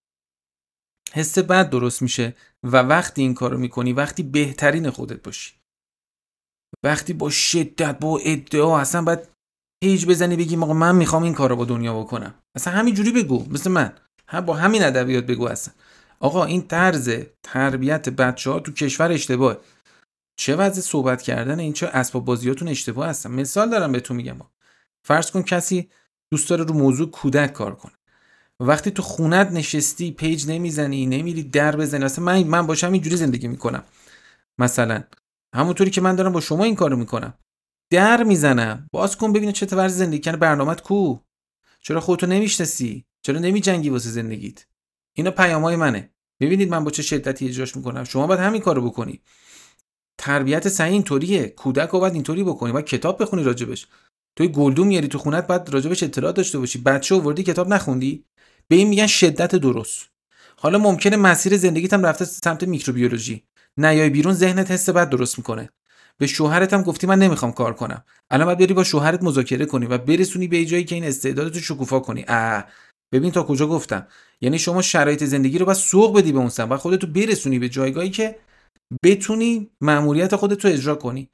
حس بد درست میشه. و وقتی این کارو میکنی، وقتی بهترین خودت باشی، وقتی با شدت، با ادعا اصلا باید پیج بزنی بگی آقا من میخوام این کارو با دنیا بکنم، اصلا همینجوری بگو، مثل من هم با همین ادبیات بگو اصلا آقا این طرز تربیت بچه‌ها تو کشور اشتباهه. چه وضع صحبت کردن این، چه اسباب بازیاتون اشتباه هستن. مثال دارم بهتون میگم. فرض کن کسی دوست داره رو موضوع کودک کار کنه، وقتی تو خونت نشستی پیج نمیزنی، نمیری در بزنی. اصلا من من باشم اینجوری زندگی میکنم، مثلا همونطوری که من دارم با شما این کارو میکنم، در میزنم باز کن ببینه چه طرز زندگی کنه، برنامه‌ت کو؟ چرا خودتو نمیشناسی؟ چرا نمیجنگی واسه زندگیت؟ اینا پیامای منه. ببینید من با چه شدتی اجراش میکنم. شما باید همین کارو بکنی. تربیت صحیح اینطوریه. کودک رو باید اینطوری بکنی. باید کتاب بخونی راجبش. توی گلدون میاری تو خونت، باید راجبش اطلاعات داشته باشی. بچه آوردی کتاب نخوندی، به این میگن شدت درست. حالا ممکنه مسیر زندگیت هم رفته سمت میکروبیولوژی، نیای بیرون ذهنت حس بد درست میکنه. به شوهرت هم گفتی من نمیخوام کار کنم، الان باید بری با شوهرت مذاکره کنی و برسونی به جایی که این استعدادتو شکوفا کنی. اه ببین تا کجا گفتم. یعنی شما شرایط زندگی رو باید سوق بدی به اون سمت و خودتو برسونی به جایگاهی که بتونی مأموریت خودت رو اجرا کنی.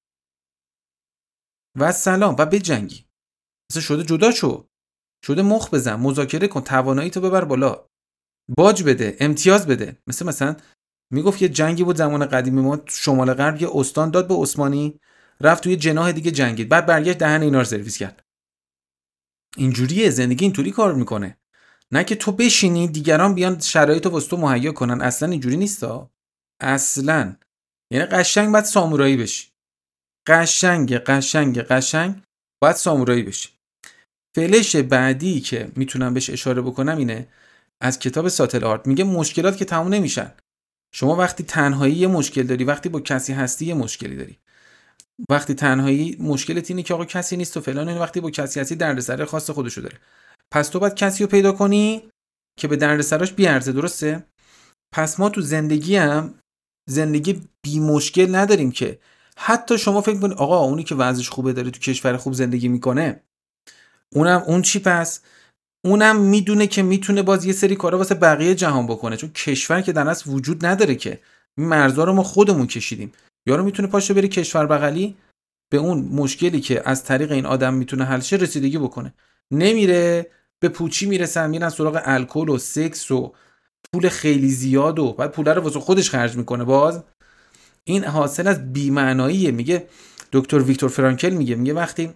و سلام و بجنگی. مثلا شده جدا شو، شده مخ بزن، مذاکره کن، توانایی تو ببر بالا، باج بده، امتیاز بده. مثل مثلا میگفت یه جنگی بود زمان قدیمی ما تو شمال غرب، یه استان داد به عثمانی، رفت توی جناح دیگه جنگید، بعد برگشت دهن اینا رو سرویس کرد. اینجوریه زندگی، اینطوری کار میکنه. نه که تو بشینی دیگران بیان شرایط رو واسه تو مهیا کنن. اصلا اینجوری نیستا، اصلا. یعنی قشنگ باید سامورایی بشی، قشنگ قشنگ قشنگ باید سامورایی بشی. فلش بعدی که میتونم بهش اشاره بکنم اینه، از کتاب ساتل آرت. میگه مشکلات که تموم نمیشن. شما وقتی تنهایی یه مشکل داری، وقتی با کسی هستی یه مشکلی داری. وقتی تنهایی مشکلت اینه که آقا کسی نیست و فلان، وقتی با کسی هستی دردسر خاص خودشو داره. پس تو باید کسی رو پیدا کنی که به دردسراش بیارزه. درسته؟ پس ما تو زندگی هم زندگی بی مشکل نداریم که. حتی شما فکر کنید آقا اونی که وضعش خوبه داره تو کشور خوب زندگی میکنه، اونم اون چی پس؟ اونم میدونه که میتونه باز یه سری کارا واسه بقیه جهان بکنه، چون کشور که در اصل وجود نداره که، این مرزا رو ما خودمون کشیدیم. یارو میتونه پاشه بره کشور بغلی به اون مشکلی که از طریق این آدم میتونه حل شه رسیدگی بکنه، نمیره، به پوچی میرسن، میرن سراغ الکل و سکس و پول خیلی زیاد و بعد پول رو واسه خودش خرج میکنه. باز این حاصل از بی‌معناییه. میگه دکتر ویکتور فرانکل میگه میگه وقتی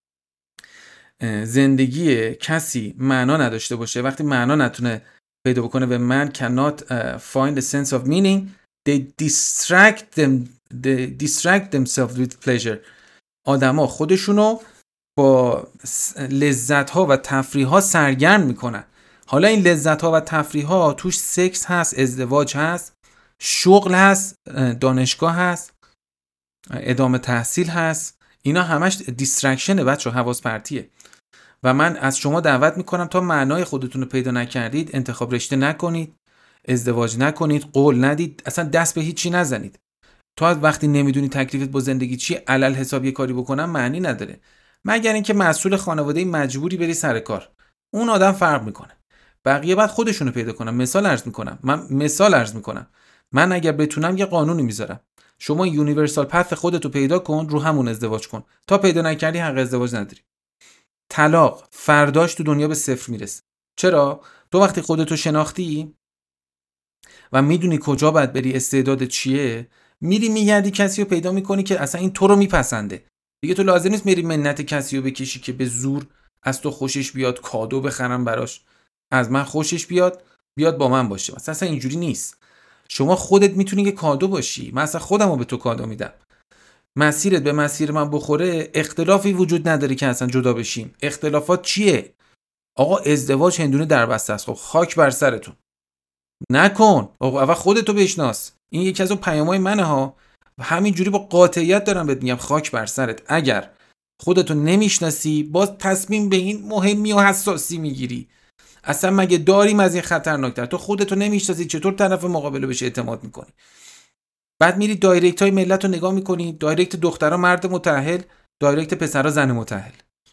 زندگی کسی معنا نداشته باشه، وقتی معنا نتونه پیدا بکنه و man cannot uh, find a sense of meaning they distract them they distract themselves with pleasure. آدما خودشونو با لذت ها و تفریح ها سرگرم میکنن. حالا این لذت ها و تفریح ها توش سکس هست، ازدواج هست، شغل هست، دانشگاه هست، ادامه تحصیل هست، اینا همش دیسترکشنه بچه، حواس پرتیه. و من از شما دعوت میکنم تا معنای خودتون رو پیدا نکردید انتخاب رشته نکنید، ازدواج نکنید، قول ندید، اصلا دست به هیچی نزنید. تو از وقتی نمیدونی تکلیفت با زندگی چیه علل حساب یه کاری بکنم معنی نداره، مگر اینکه مسئول خانواده مجبوری بری سر کار، اون آدم فرق میکنه. بقیه بعد خودشونو پیدا کنم. مثال عرض میکنم من مثال عرض میکنم من اگر بتونم یه قانونی میذارم، شما یونیورسال پث خودتو پیدا کن، رو همون ازدواج کن، تا پیدا نکردی حق ازدواج نداری. طلاق فرداش تو دنیا به صفر میرسه. چرا؟ تو وقتی خودتو شناختی و میدونی کجا باید بری، استعداد چیه، میری میگردی کسی رو پیدا میکنی که اصلا این تو رو میپسنده. دیگه تو لازم نیست میری منت کسی رو بکشی که به زور از تو خوشش بیاد، کادو بخرم براش، از من خوشش بیاد بیاد با من باشه. مثلا اصلا اینجوری نیست. شما خودت میتونی یه کادو باشی. من اصلا خودم رو به تو کادو میدم. مسیرت به مسیر من بخوره، اختلافی وجود نداره که اصلا جدا بشیم. اختلافات چیه؟ آقا ازدواج هندونه در بسته است. خب خاک بر سرتون نکن. آقا اول خودتو بشناس. این یکی از اون پیامای منه ها، و همینجوری با قاطعیت دارم بهت میگم خاک بر سرت. اگر خودتو نمیشناسی باز تصمیم به این مهمی و حساسی میگیری، اصلا مگه داریم از این خطرناکتر؟ تو خودتو نمیشناسی چطور طرف مقابل بهش اعتماد میکنی؟ بعد میری دایرکت های ملت رو نگاه میکنی، دایرکت دخترها مرد متأهل، دایرکت پسرها زن متأهل.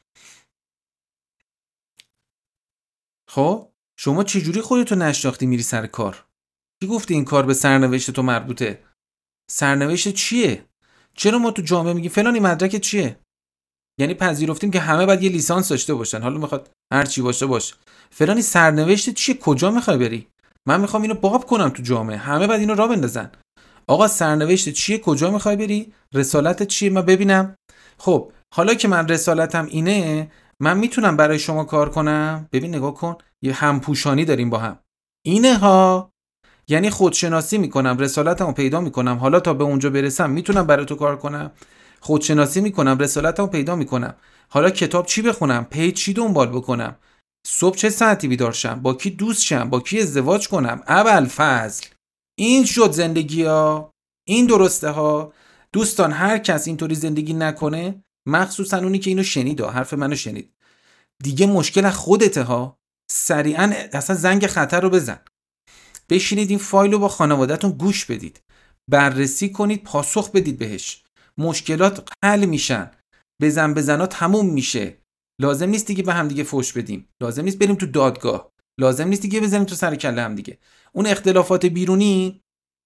خب شما چجوری خودتو نشناختی میری سر کار؟ کی گفتی این کار به سرنوشت تو مربوطه؟ سرنوشت چیه؟ چرا ما تو جامعه میگیم فلانی مدرک چیه؟ یعنی پذیرفتیم که همه باید یه لیسانس داشته باشن، حالا میخواد هر چی باشه باشه. فلانی سرنوشت چیه؟ کجا میخوای بری؟ من میخوام اینو باب کنم تو جامعه، همه باید اینو راه بندازن. آقا سرنوشت چیه؟ کجا میخوای بری؟ رسالتت چیه؟ من ببینم. خب حالا که من رسالتم اینه، من میتونم برای شما کار کنم. ببین نگاه کن، یه همپوشانی داریم با هم. اینه ها، یعنی خودشناسی میکنم، رسالتمو پیدا میکنم، حالا تا به اونجا برسم میتونم برای تو کار کنم. خودشناسی میکنم، رسالتمو پیدا میکنم، حالا کتاب چی بخونم، پیج چی دنبال بکنم، صبح چه ساعتی بیدار شم، با کی دوست شم، با کی ازدواج کنم. ابوالفضل این شد زندگی ها، این درسته ها. دوستان هر کس اینطوری زندگی نکنه، مخصوصا اونی که اینو شنید و حرف منو شنید، دیگه مشکل از خودته ها. سریعا اصلا زنگ خطر رو بزن، بشینید این فایل رو با خانواده‌تون گوش بدید، بررسی کنید، پاسخ بدید بهش، مشکلات حل میشن، بزن بزنا تموم میشه. لازم نیست دیگه به هم دیگه فوش بدیم، لازم نیست بریم تو دادگاه، لازم نیست دیگه بزنیم تو سر کله هم دیگه. اون اختلافات بیرونی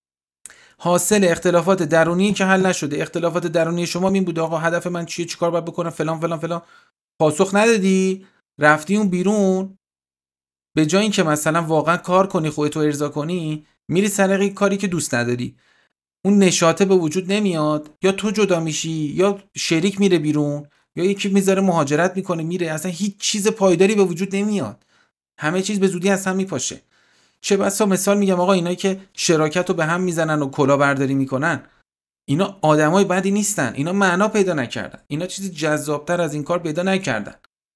حاصل اختلافات درونی که حل نشده. اختلافات درونی شما این بود آقا هدف من چیه، چیکار باید بکنم، فلان فلان فلان، پاسخ ندادی، رفتی اون بیرون، به جای اینکه مثلا واقعا کار کنی، خودتو ارضا کنی، میری سر کاری که دوست نداری. اون نشاطه به وجود نمیاد، یا تو جدا میشی، یا شریک میره بیرون، یا یکی میذاره مهاجرت میکنه میره، اصلا هیچ چیز پایداری به وجود نمیاد. همه چیز به زودی از هم میپاشه. چه بسا مثال میگم آقا اینایی که شراکت رو به هم میزنن و کلاهبرداری میکنن، اینا آدمای بدی نیستن، اینا معنا پیدا نکردن، اینا چیزی جذابتر از این کار پیدا نکردن.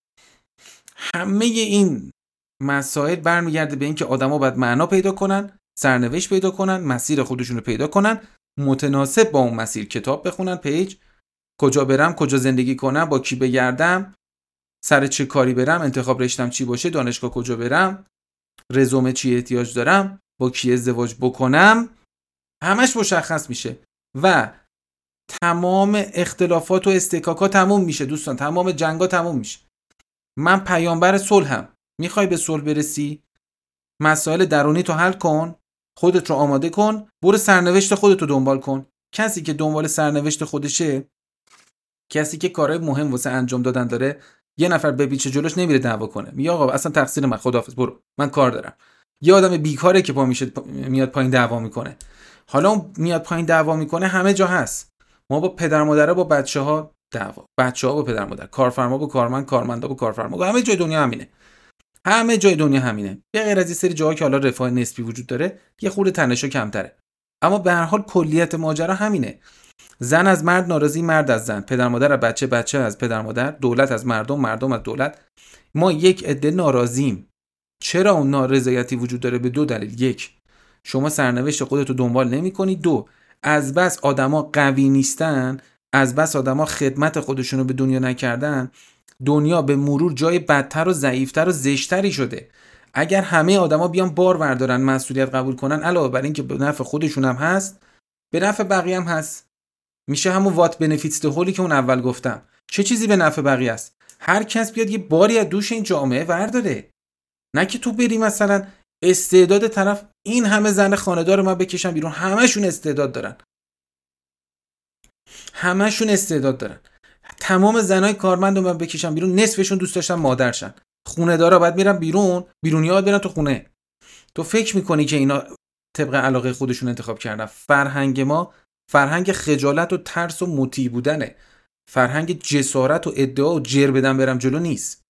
همه این مسائل برمیگرده به این که آدما باید معنا پیدا کنن، سرنوشت پیدا کنن، مسیر خودشون رو پیدا کنن، متناسب با اون مسیر کتاب بخونن، پیج کجا برم، کجا زندگی کنم، با کی بگردم، سر چه کاری برم، انتخاب رشتم چی باشه، دانشگاه کجا برم، رزومه چی احتیاج دارم، با کی ازدواج بکنم، همش مشخص میشه. و تمام اختلافات و استکاکات تموم میشه دوستان، تمام جنگا تموم میشه. من پیامبر صلحم. میخوای به صلح برسی؟ مسائل درونی تو حل کن، خودت رو آماده کن، برو سرنوشت خودت رو دنبال کن. کسی که دنبال سرنوشت خودشه، کسی که کارهای مهم واسه انجام دادن داره، یه نفر بپیچه جلوش نمیره دعوا کنه، میگه آقا اصلا تقصیر من، خداحافظ، برو، من کار دارم. یه آدم بیکاره که پا میشه پا... میاد پایین دعوا میکنه. حالا اون میاد پایین دعوا میکنه همه جا هست. ما با پدر مادر، با بچه‌ها دعوا، بچه‌ها با پدر مادر، کارفرما با کارمند، کارمندا با کارفرما، همه جای دنیا همینه. همه جای دنیا همینه. به غیر از این سری جاها که حالا رفاه نسبی وجود داره، یه خورده تنش‌ها کمتره. اما به هر حال کلیت ماجرا همینه. زن از مرد ناراضی، مرد از زن، پدر مادر از بچه، بچه از پدر مادر، دولت از مردم، مردم از دولت. ما یک عده ناراضیم. چرا اون نارضایتی وجود داره؟ به دو دلیل. یک، شما سرنوشت خودت رو دنبال نمی‌کنی. دو، از بس آدما قوی نیستن، از بس آدما خدمت خودشون رو به دنیا نکردن، دنیا به مرور جای بدتر و ضعیفتر و زشتری شده. اگر همه آدما بیان بار بردارن، مسئولیت قبول کنن، علاوه بر این که به نفع خودشون هم هست، به نفع بقیه هم هست. میشه همون وات بنفیتس ده هولی که اون اول گفتم. چه چیزی به نفع بقیه است؟ هر کس بیاد یه باری از دوش این جامعه ورداره. نه که تو بری مثلا استعداد طرف، این همه زن خانه‌دار من بکشم بیرون، همشون استعداد دارن. همشون استعداد دارن. تمام زنای کارمند رو من بکشم بیرون، نصفشون دوست داشتن مادرشن. خونه دارا بعد میرن بیرون، بیرونی‌ها برن تو خونه. تو فکر میکنی که اینا طبق علاقه خودشون انتخاب کردن؟ فرهنگ ما فرهنگ خجالت و ترس و مطیع بودنه. فرهنگ جسارت و ادعا و جر بدن برم جلو نیست.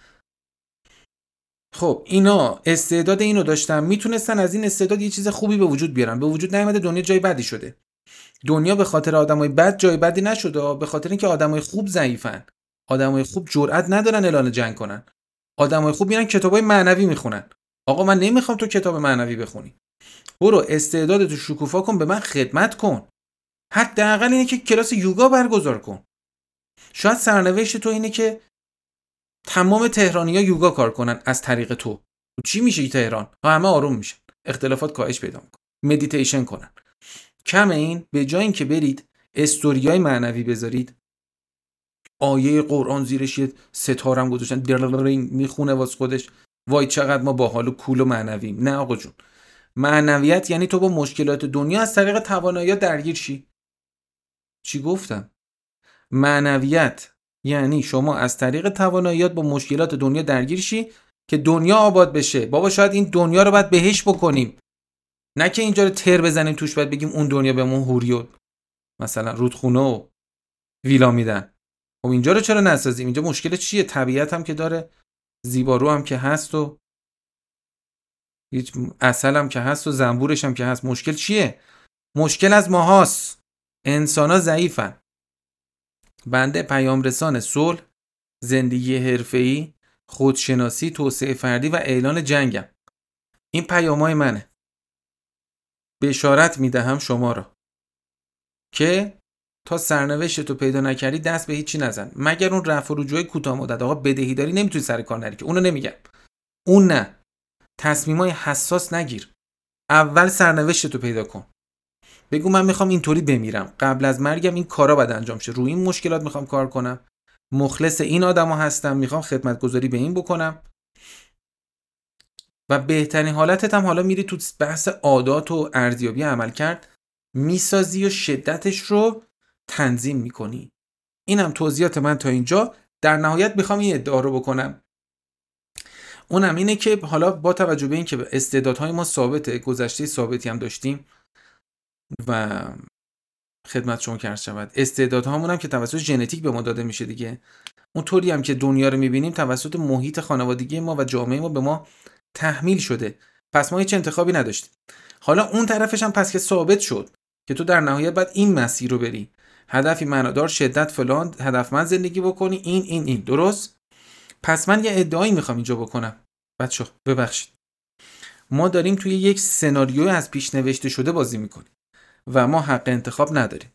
خب اینا استعداد اینو داشتن، میتونستن از این استعداد یه چیز خوبی به وجود بیارن. به وجود نیامده، دنیا جای بدی شده. دنیا به خاطر آدمای بد جای بدی نشده، به خاطر اینکه آدمای خوب ضعیفن. آدمای خوب جرئت ندارن اعلان جنگ کنن. آدمای خوب میرن کتابای معنوی میخونن. آقا من نمیخوام تو کتاب معنوی بخونی. برو استعدادتو شکوفا کن، به من خدمت کن. حداقل اینه که کلاس یوگا برگزار کن. شاید سرنوشت تو اینه که تمام تهرانی‌ها یوگا کار کنن از طریق تو. چی میشه تهران؟ همه آروم میشن، اختلافات کاهش پیدا میکنه، مدیتیشن کنن. کم این، به جای اینکه برید استوریای معنوی بذارید، آیه قرآن زیرش یه ستارم گذاشتن درلرینگ میخونه واسه خودش، وای چقدر ما باحال و کول و معنویم. نه آقا جون، معنویت یعنی تو با مشکلات دنیا از طریق توانایی‌ها درگیر شی. چی گفتم؟ معنویت یعنی شما از طریق تواناییات با مشکلات دنیا درگیر شی که دنیا آباد بشه. بابا شاید این دنیا رو باید بهش بکنیم، نه که اینجا رو تر بزنیم توش باید بگیم اون دنیا بهمون هوری و مثلا رودخونه و ویلا میدن. خب اینجا رو چرا نسازیم؟ اینجا مشکل چیه؟ طبیعت هم که داره، زیبارو هم که هست و هیچ عسل هم که هست و زنبورش هم که هست. مشکل چیه؟ مشکل از ماهاست. انسانا ضعیفن. بنده پیام رسان صلح، زندگی حرفه‌ای، خودشناسی، توسعه فردی و اعلان جنگم. این پیامای منه. بشارت میدهم شما را که تا سرنوشت تو پیدا نکردی دست به هیچی نزن، مگر اون رفع و رجوع کوتاه مدت. آقا بدهی داری نمیتونی سر کار نری که، اونو نمیگم. اون نه. تصمیمای حساس نگیر. اول سرنوشت تو پیدا کن. بگو من میخوام اینطوری بمیرم، قبل از مرگم این کارا باید انجام شه، روی این مشکلات میخوام کار کنم، مخلص این آدما هستم، میخوام خدمتگذاری به این بکنم. و بهترین حالتت هم حالا میری تو بحث عادات و ارزیابی عمل کرد، میسازی و شدتش رو تنظیم میکنی. اینم توضیحات من تا اینجا. در نهایت میخوام این ادعا رو بکنم، اونم اینه که حالا با توجه به این که استعدادهای ما ثابته، گذشته ثابتی هم داشتیم و خدمت شما که عرض شود استعدادهامون هم که توسط ژنتیک به ما داده میشه دیگه، اونطوری هم که دنیا رو میبینیم توسط محیط خانوادگی ما و جامعه ما به ما تحمیل شده. پس ما هیچ انتخابی نداشتیم. حالا اون طرفش هم پس که ثابت شد که تو در نهایت باید این مسیر رو بری، هدفی معنادار، شدت فلان، هدفمند زندگی بکنی، این این این درست. پس من یه ادعایی میخوام اینجا بکنم بچه‌ها، ببخشید. ما داریم توی یک سناریوی از پیش نوشته شده بازی میکنیم و ما حق انتخاب نداریم.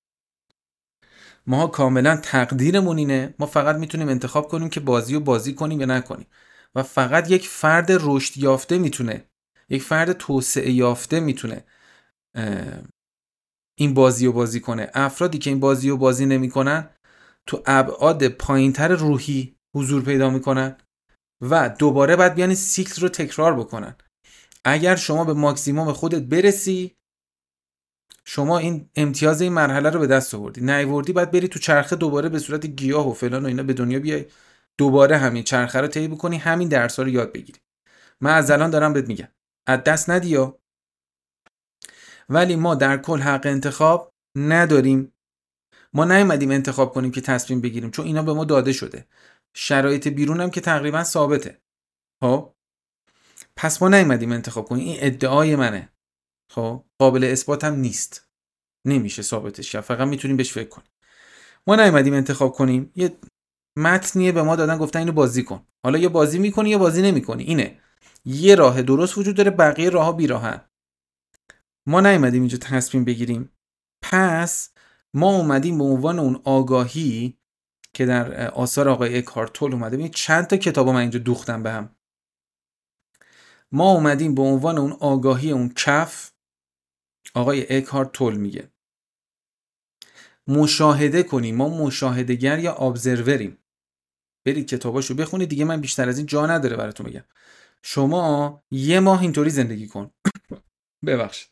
ما کاملا تقدیرمون اینه، ما فقط میتونیم انتخاب کنیم که بازی رو بازی کنیم یا نکنیم. و فقط یک فرد رشد یافته میتونه، یک فرد توسعه یافته میتونه این بازی رو بازی کنه. افرادی که این بازی رو بازی نمیکنن تو ابعاد پایینتر روحی حضور پیدا میکنن و دوباره بعد بیان سیکل رو تکرار بکنن. اگر شما به ماکسیموم خودت برسی، شما این امتیاز این مرحله رو به دست آوردی. نیاوردی بعد بری تو چرخه دوباره به صورت گیاه و فلان و اینا به دنیا بیای، دوباره همین چرخه رو طی بکنی، همین درس‌ها رو یاد بگیری. من از الان دارم بهت میگم از دست ندیا. ولی ما در کل حق انتخاب نداریم. ما نیومدیم انتخاب کنیم که تصمیم بگیریم، چون اینا به ما داده شده. شرایط بیرون هم که تقریبا ثابته. خب پس ما نیومدیم انتخاب کنیم. این ادعای منه. خب قابل اثبات هم نیست، نمیشه ثابتش کرد، فقط میتونیم بهش فکر کنیم. ما نیومدیم انتخاب کنیم، یه متنیه به ما دادن گفتن اینو بازی کن، حالا یا بازی میکنی یا بازی نمیکنی. اینه یه راه درست وجود داره، بقیه راهها بیراهن. ما نیومدیم اینجا تصمیم بگیریم. پس ما اومدیم به عنوان اون آگاهی که در آثار آقای اکهارت تول اومده. ببینید چند تا کتاب من اینجا دوختم به هم. ما اومدیم به عنوان اون آگاهی اون کف. آقای اکهارت تول میگه مشاهده کنیم. ما مشاهدهگر یا ابزروریم. برید کتاباشو بخونید دیگه، من بیشتر از این جا نداره براتون بگم. شما یه ماه اینطوری زندگی کن. ببخشید.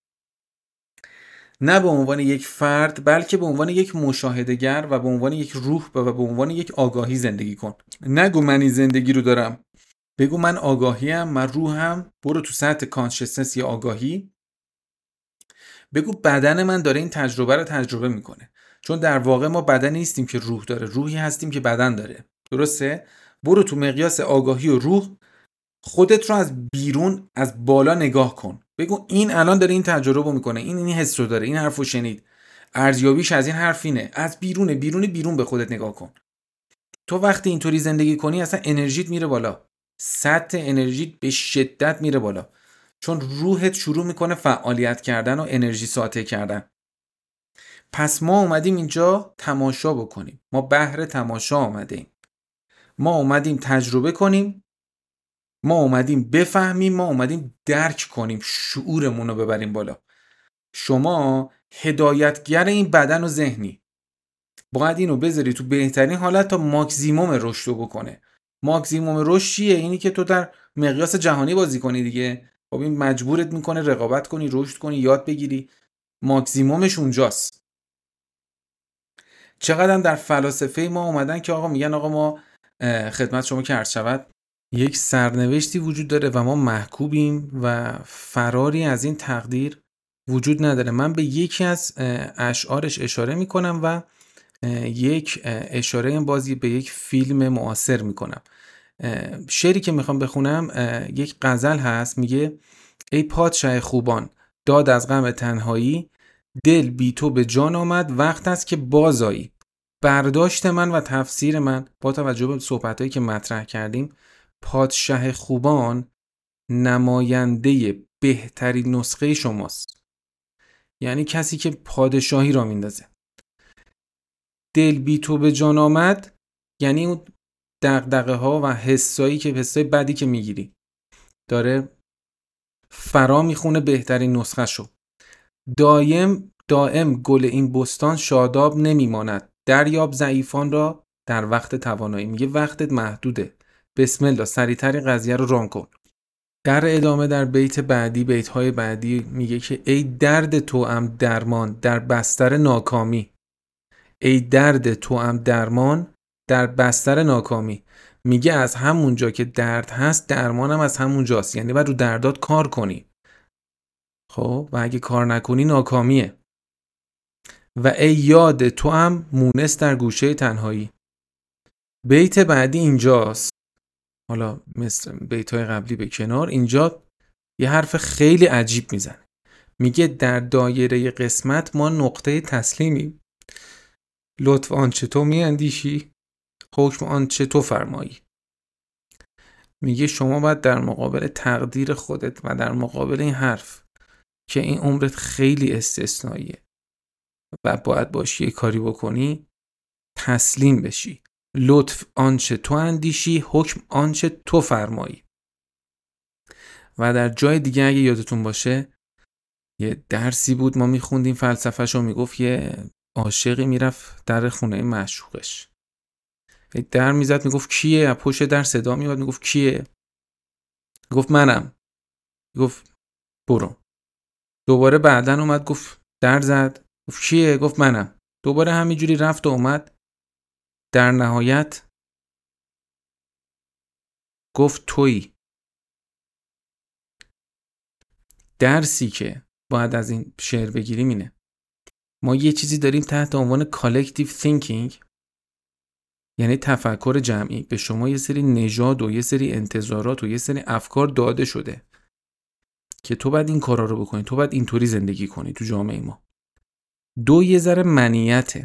نه به عنوان یک فرد، بلکه به عنوان یک مشاهدهگر و به عنوان یک روح و به عنوان یک آگاهی زندگی کن. نگو من این زندگی رو دارم، بگو من آگاهیم، من روحم. برو تو سطح کانشسنس یا آگاهی، بگو بدن من داره این تجربه رو تجربه میکنه. چون در واقع ما بدن نیستیم که روح داره، روحی هستیم که بدن داره. درسته؟ برو تو مقیاس آگاهی و روح خودت رو از بیرون از بالا نگاه کن. بگو این الان داره این تجربه میکنه، این این حس رو داره، این حرفو شنید، ارزیابیش از این حرف اینه. از بیرون بیرون بیرون به خودت نگاه کن. تو وقتی اینطوری زندگی کنی اصلا انرژیت میره بالا، سطح انرژیت به شدت میره بالا، چون روحت شروع میکنه فعالیت کردن و انرژی ساطع کردن. پس ما اومدیم اینجا تماشا بکنیم. ما بهر تماشا آمدیم. ما اومدیم تجربه کنیم. ما اومدیم بفهمیم. ما اومدیم درک کنیم، شعورمون رو ببریم بالا. شما هدایتگر این بدن و ذهنی، باید اینو بذاری تو بهترین حالت تا ماکسیموم رشد رو بکنه. ماکسیموم رشد چیه؟ اینی که تو در مقیاس جهانی بازی کنی دیگه. خب این مجبورت میکنه رقابت کنی، رشد کنی، یاد بگیری. ماکسیمومش اونجاست. چقدر در فلاسفه ما اومدن که آقا میگن آقا ما خدمت شما که عرض شود یک سرنوشتی وجود داره و ما محکوبیم و فراری از این تقدیر وجود نداره. من به یکی از اشعارش اشاره میکنم و یک اشاره بازی به یک فیلم معاصر میکنم. شعری که میخوام بخونم یک غزل هست، میگه ای پادشاه خوبان داد از غم تنهایی، دل بی تو به جان آمد وقت است که بازایی. برداشت من و تفسیر من با توجه به صحبتایی که مطرح کردیم، پادشاه خوبان نماینده بهترین نسخه شماست. یعنی کسی که پادشاهی را میندازه. دل بی تو به جان آمد یعنی اون دغدغه ها و حسایی که حسای بدی که میگیری داره فرا میخونه بهترین نسخه شو. دایم دائم گل این بستان شاداب نمیماند، دریاب ضعیفان را در وقت توانایی. میگه وقتت محدوده، بسم الله سریعتر قضیه رو ران کن. در ادامه در بیت بعدی، بیت های بعدی میگه که ای درد توام درمان در بستر ناکامی. ای درد توام درمان در بستر ناکامی. میگه از همونجا که درد هست درمانم از همونجاست. یعنی باید رو دردات کار کنی. خب و اگه کار نکنی ناکامیه. و ای یاد توام مونس در گوشه تنهایی. بیت بعدی اینجاست. حالا مثل بیت‌های قبلی به کنار، اینجا یه حرف خیلی عجیب میزنه. میگه در دایره قسمت ما نقطه تسلیمیم. لطف آنچه تو میاندیشی، حکم آنچه تو فرمایی. میگه شما باید در مقابل تقدیر خودت و در مقابل این حرف که این عمرت خیلی استثنائیه و باید باشی یه کاری بکنی، تسلیم بشی. لطف آنچه تو اندیشی، حکم آنچه تو فرمایی. و در جای دیگه اگه یادتون باشه یه درسی بود ما میخوندیم فلسفهشو، میگفت یه عاشقی میرفت در خونه معشوقش، در میزد میگفت کیه؟ از پشت در صدا میاد میگفت کیه؟ گفت منم. گفت برو. دوباره بعدن اومد گفت در زد، گفت کیه؟ گفت منم. دوباره همینجوری رفت و اومد، در نهایت گفت تویی. درسی که باید از این شعر بگیریم اینه: ما یه چیزی داریم تحت عنوان collective thinking، یعنی تفکر جمعی. به شما یه سری نژاد و یه سری انتظارات و یه سری افکار داده شده که تو باید این کارا رو بکنی، تو باید اینطوری زندگی کنی تو جامعه ما. دو یه ذره منیته.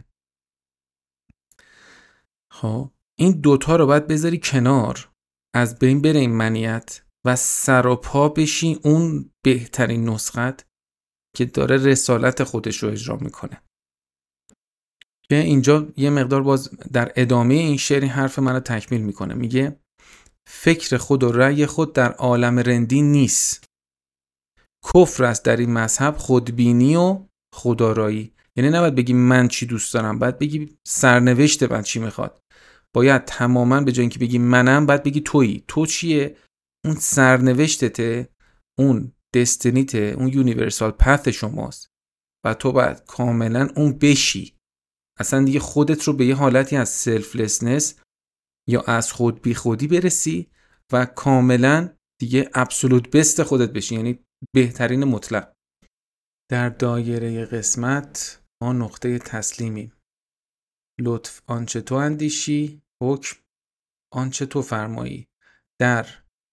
خب این دوتا رو باید بذاری کنار، از بین بره این منیت و سر و پا بشی اون بهترین نسخت که داره رسالت خودش رو اجرا میکنه. که اینجا یه مقدار باز در ادامه این شعر حرف منو تکمیل میکنه، میگه فکر خود و رأی خود در عالم رندی نیست، کفر است در این مذهب خودبینی و خودآرایی. یعنی نباید بگی من چی دوست دارم، باید بگی سرنوشت من چی میخواد. باید تماما به جای اینکه بگی منم، باید بگی تویی. تو چیه؟ اون سرنوشتته، اون دستنیته، اون یونیورسال پث شماست و تو باید کاملا اون بشی. اصلا دیگه خودت رو به یه حالتی از سلفلسنس یا از خود بی خودی برسی و کاملا دیگه ابسولوت بست خودت بشی، یعنی بهترین مطلق. در دایره قسمت ما نقطه تسلیمیم. لطف آنچه تو اندیشی، حکم آنچه تو فرمایی. در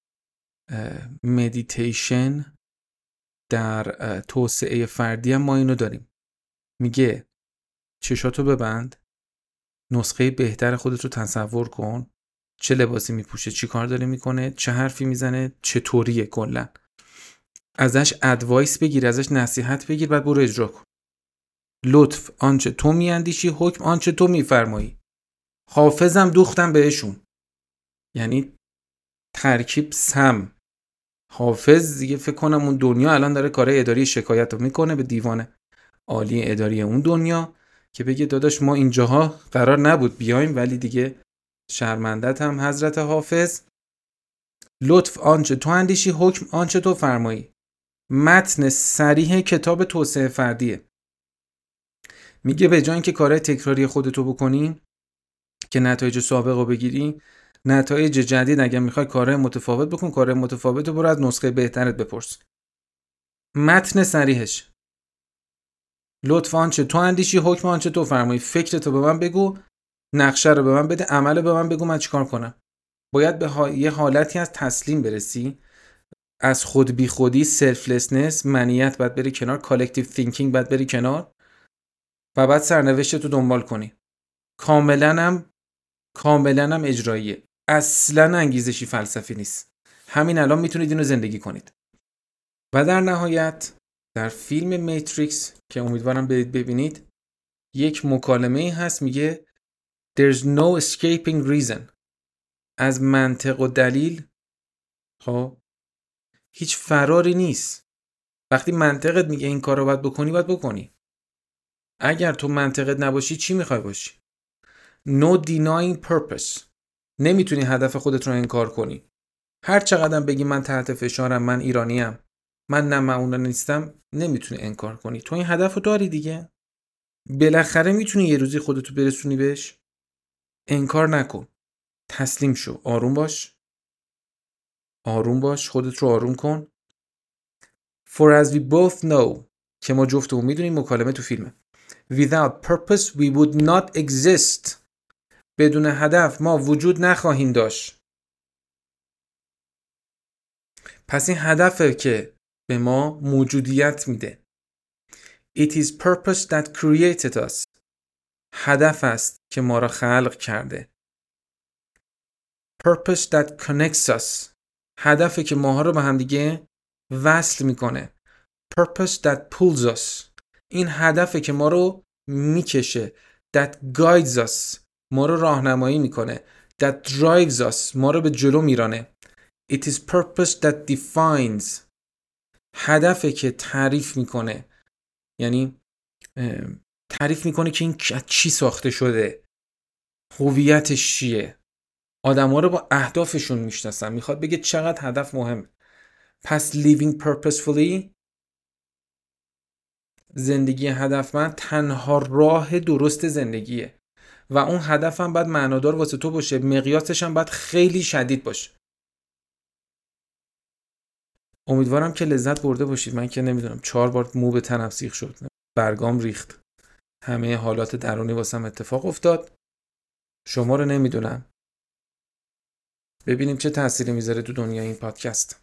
مدیتیشن، در توسعه فردی هم ما اینو داریم. میگه چشاتو ببند، نسخه بهتر خودت رو تصور کن، چه لباسی میپوشه، چی کار داره میکنه، چه حرفی میزنه، چطوریه، کلا ازش ادوایس بگیر، ازش نصیحت بگیر، بعد برو اجرا کن. لطف آنچه تو میاندیشی، حکم آنچه تو میفرمایی. حافظم دوختم بهشون، یعنی ترکیب سم. حافظ دیگه فکر کنم اون دنیا الان داره کار اداری شکایت رو میکنه به دیوان عالی اداری اون دنیا که بگه داداش ما اینجاها قرار نبود بیایم، ولی دیگه شرمندت هم حضرت حافظ. لطف آنچه تو اندیشی، حکم آنچه تو فرمایی. متن صریح کتاب توسعه فردیه. میگه به جای اینکه کارهای تکراری خودتو بکنی که نتایج سابق رو بگیری، نتایج جدید اگر میخوای کارهای متفاوت بکن، کارهای متفاوت رو برو از نسخه بهترت بپرس. متن صریحش: لطف آنچه تو اندیشی، حکم آنچه تو فرمایی. فکرتو به من بگو، نقشه رو به من بده، عمل به من بگو، من چیکار کنم. باید به ها... یه حالتی از تسلیم برسی، از خود بی خودی، سلفلسنس، منیت باید بری کنار، کالکتیو تینکینگ باید بری کنار و بعد سرنوشتتو دنبال کنی. کاملا هم کاملا هم اجراییه، اصلا انگیزشی فلسفی نیست. همین الان میتونید اینو زندگی کنید. و در نهایت در فیلم میتریکس که امیدوارم برید ببینید، یک مکالمه ای هست میگه There's no escaping reason. از منطق و دلیل خب هیچ فراری نیست. وقتی منطقت میگه این کار رو باید بکنی، باید بکنی. اگر تو منطقت نباشی چی میخوای باشی؟ No denying purpose. نمیتونی هدف خودت رو انکار کنی. هر چقدر بگی من تحت فشارم، من ایرانیم، من نه معون نیستم، نمیتونی انکار کنی. تو این هدف رو داری دیگه. بالاخره میتونی یه روزی خودتو برسونی بهش. انکار نکن. تسلیم شو. آروم باش. آروم باش. خودت رو آروم کن. For as we both know، که ما جفتمون میدونیم، مکالمه تو فیلمه. Without purpose we would not exist. بدون هدف ما وجود نخواهیم داشت. پس این هدفه که به ما موجودیت میده. It is purpose that created us. هدف است که ما را خلق کرده. Purpose that connects us. هدفه که ماها رو به هم دیگه وصل میکنه. Purpose that pulls us. این هدفه که ما رو میکشه. That guides us. ما رو راهنمایی میکنه. That drives us. ما رو به جلو میرانه. It is purpose that defines. هدفه که تعریف میکنه، یعنی تعریف میکنه که این چی ساخته شده، هویتش چیه. آدم‌ها رو با اهدافشون میشناسن. میخواد بگه چقدر هدف مهمه. پس living purposefully، زندگی هدفمند، تنها راه درست زندگیه و اون هدفم باید معنادار واسه تو باشه، مقیاسش هم باید خیلی شدید باشه. امیدوارم که لذت برده باشید. من که نمیدونم، چهار بار مو به تنم سیخ شد، برگام ریخت، همه حالات درونی واسم اتفاق افتاد. شما رو نمیدونم. ببینیم چه تأثیری میذاره تو دنیا این پادکست.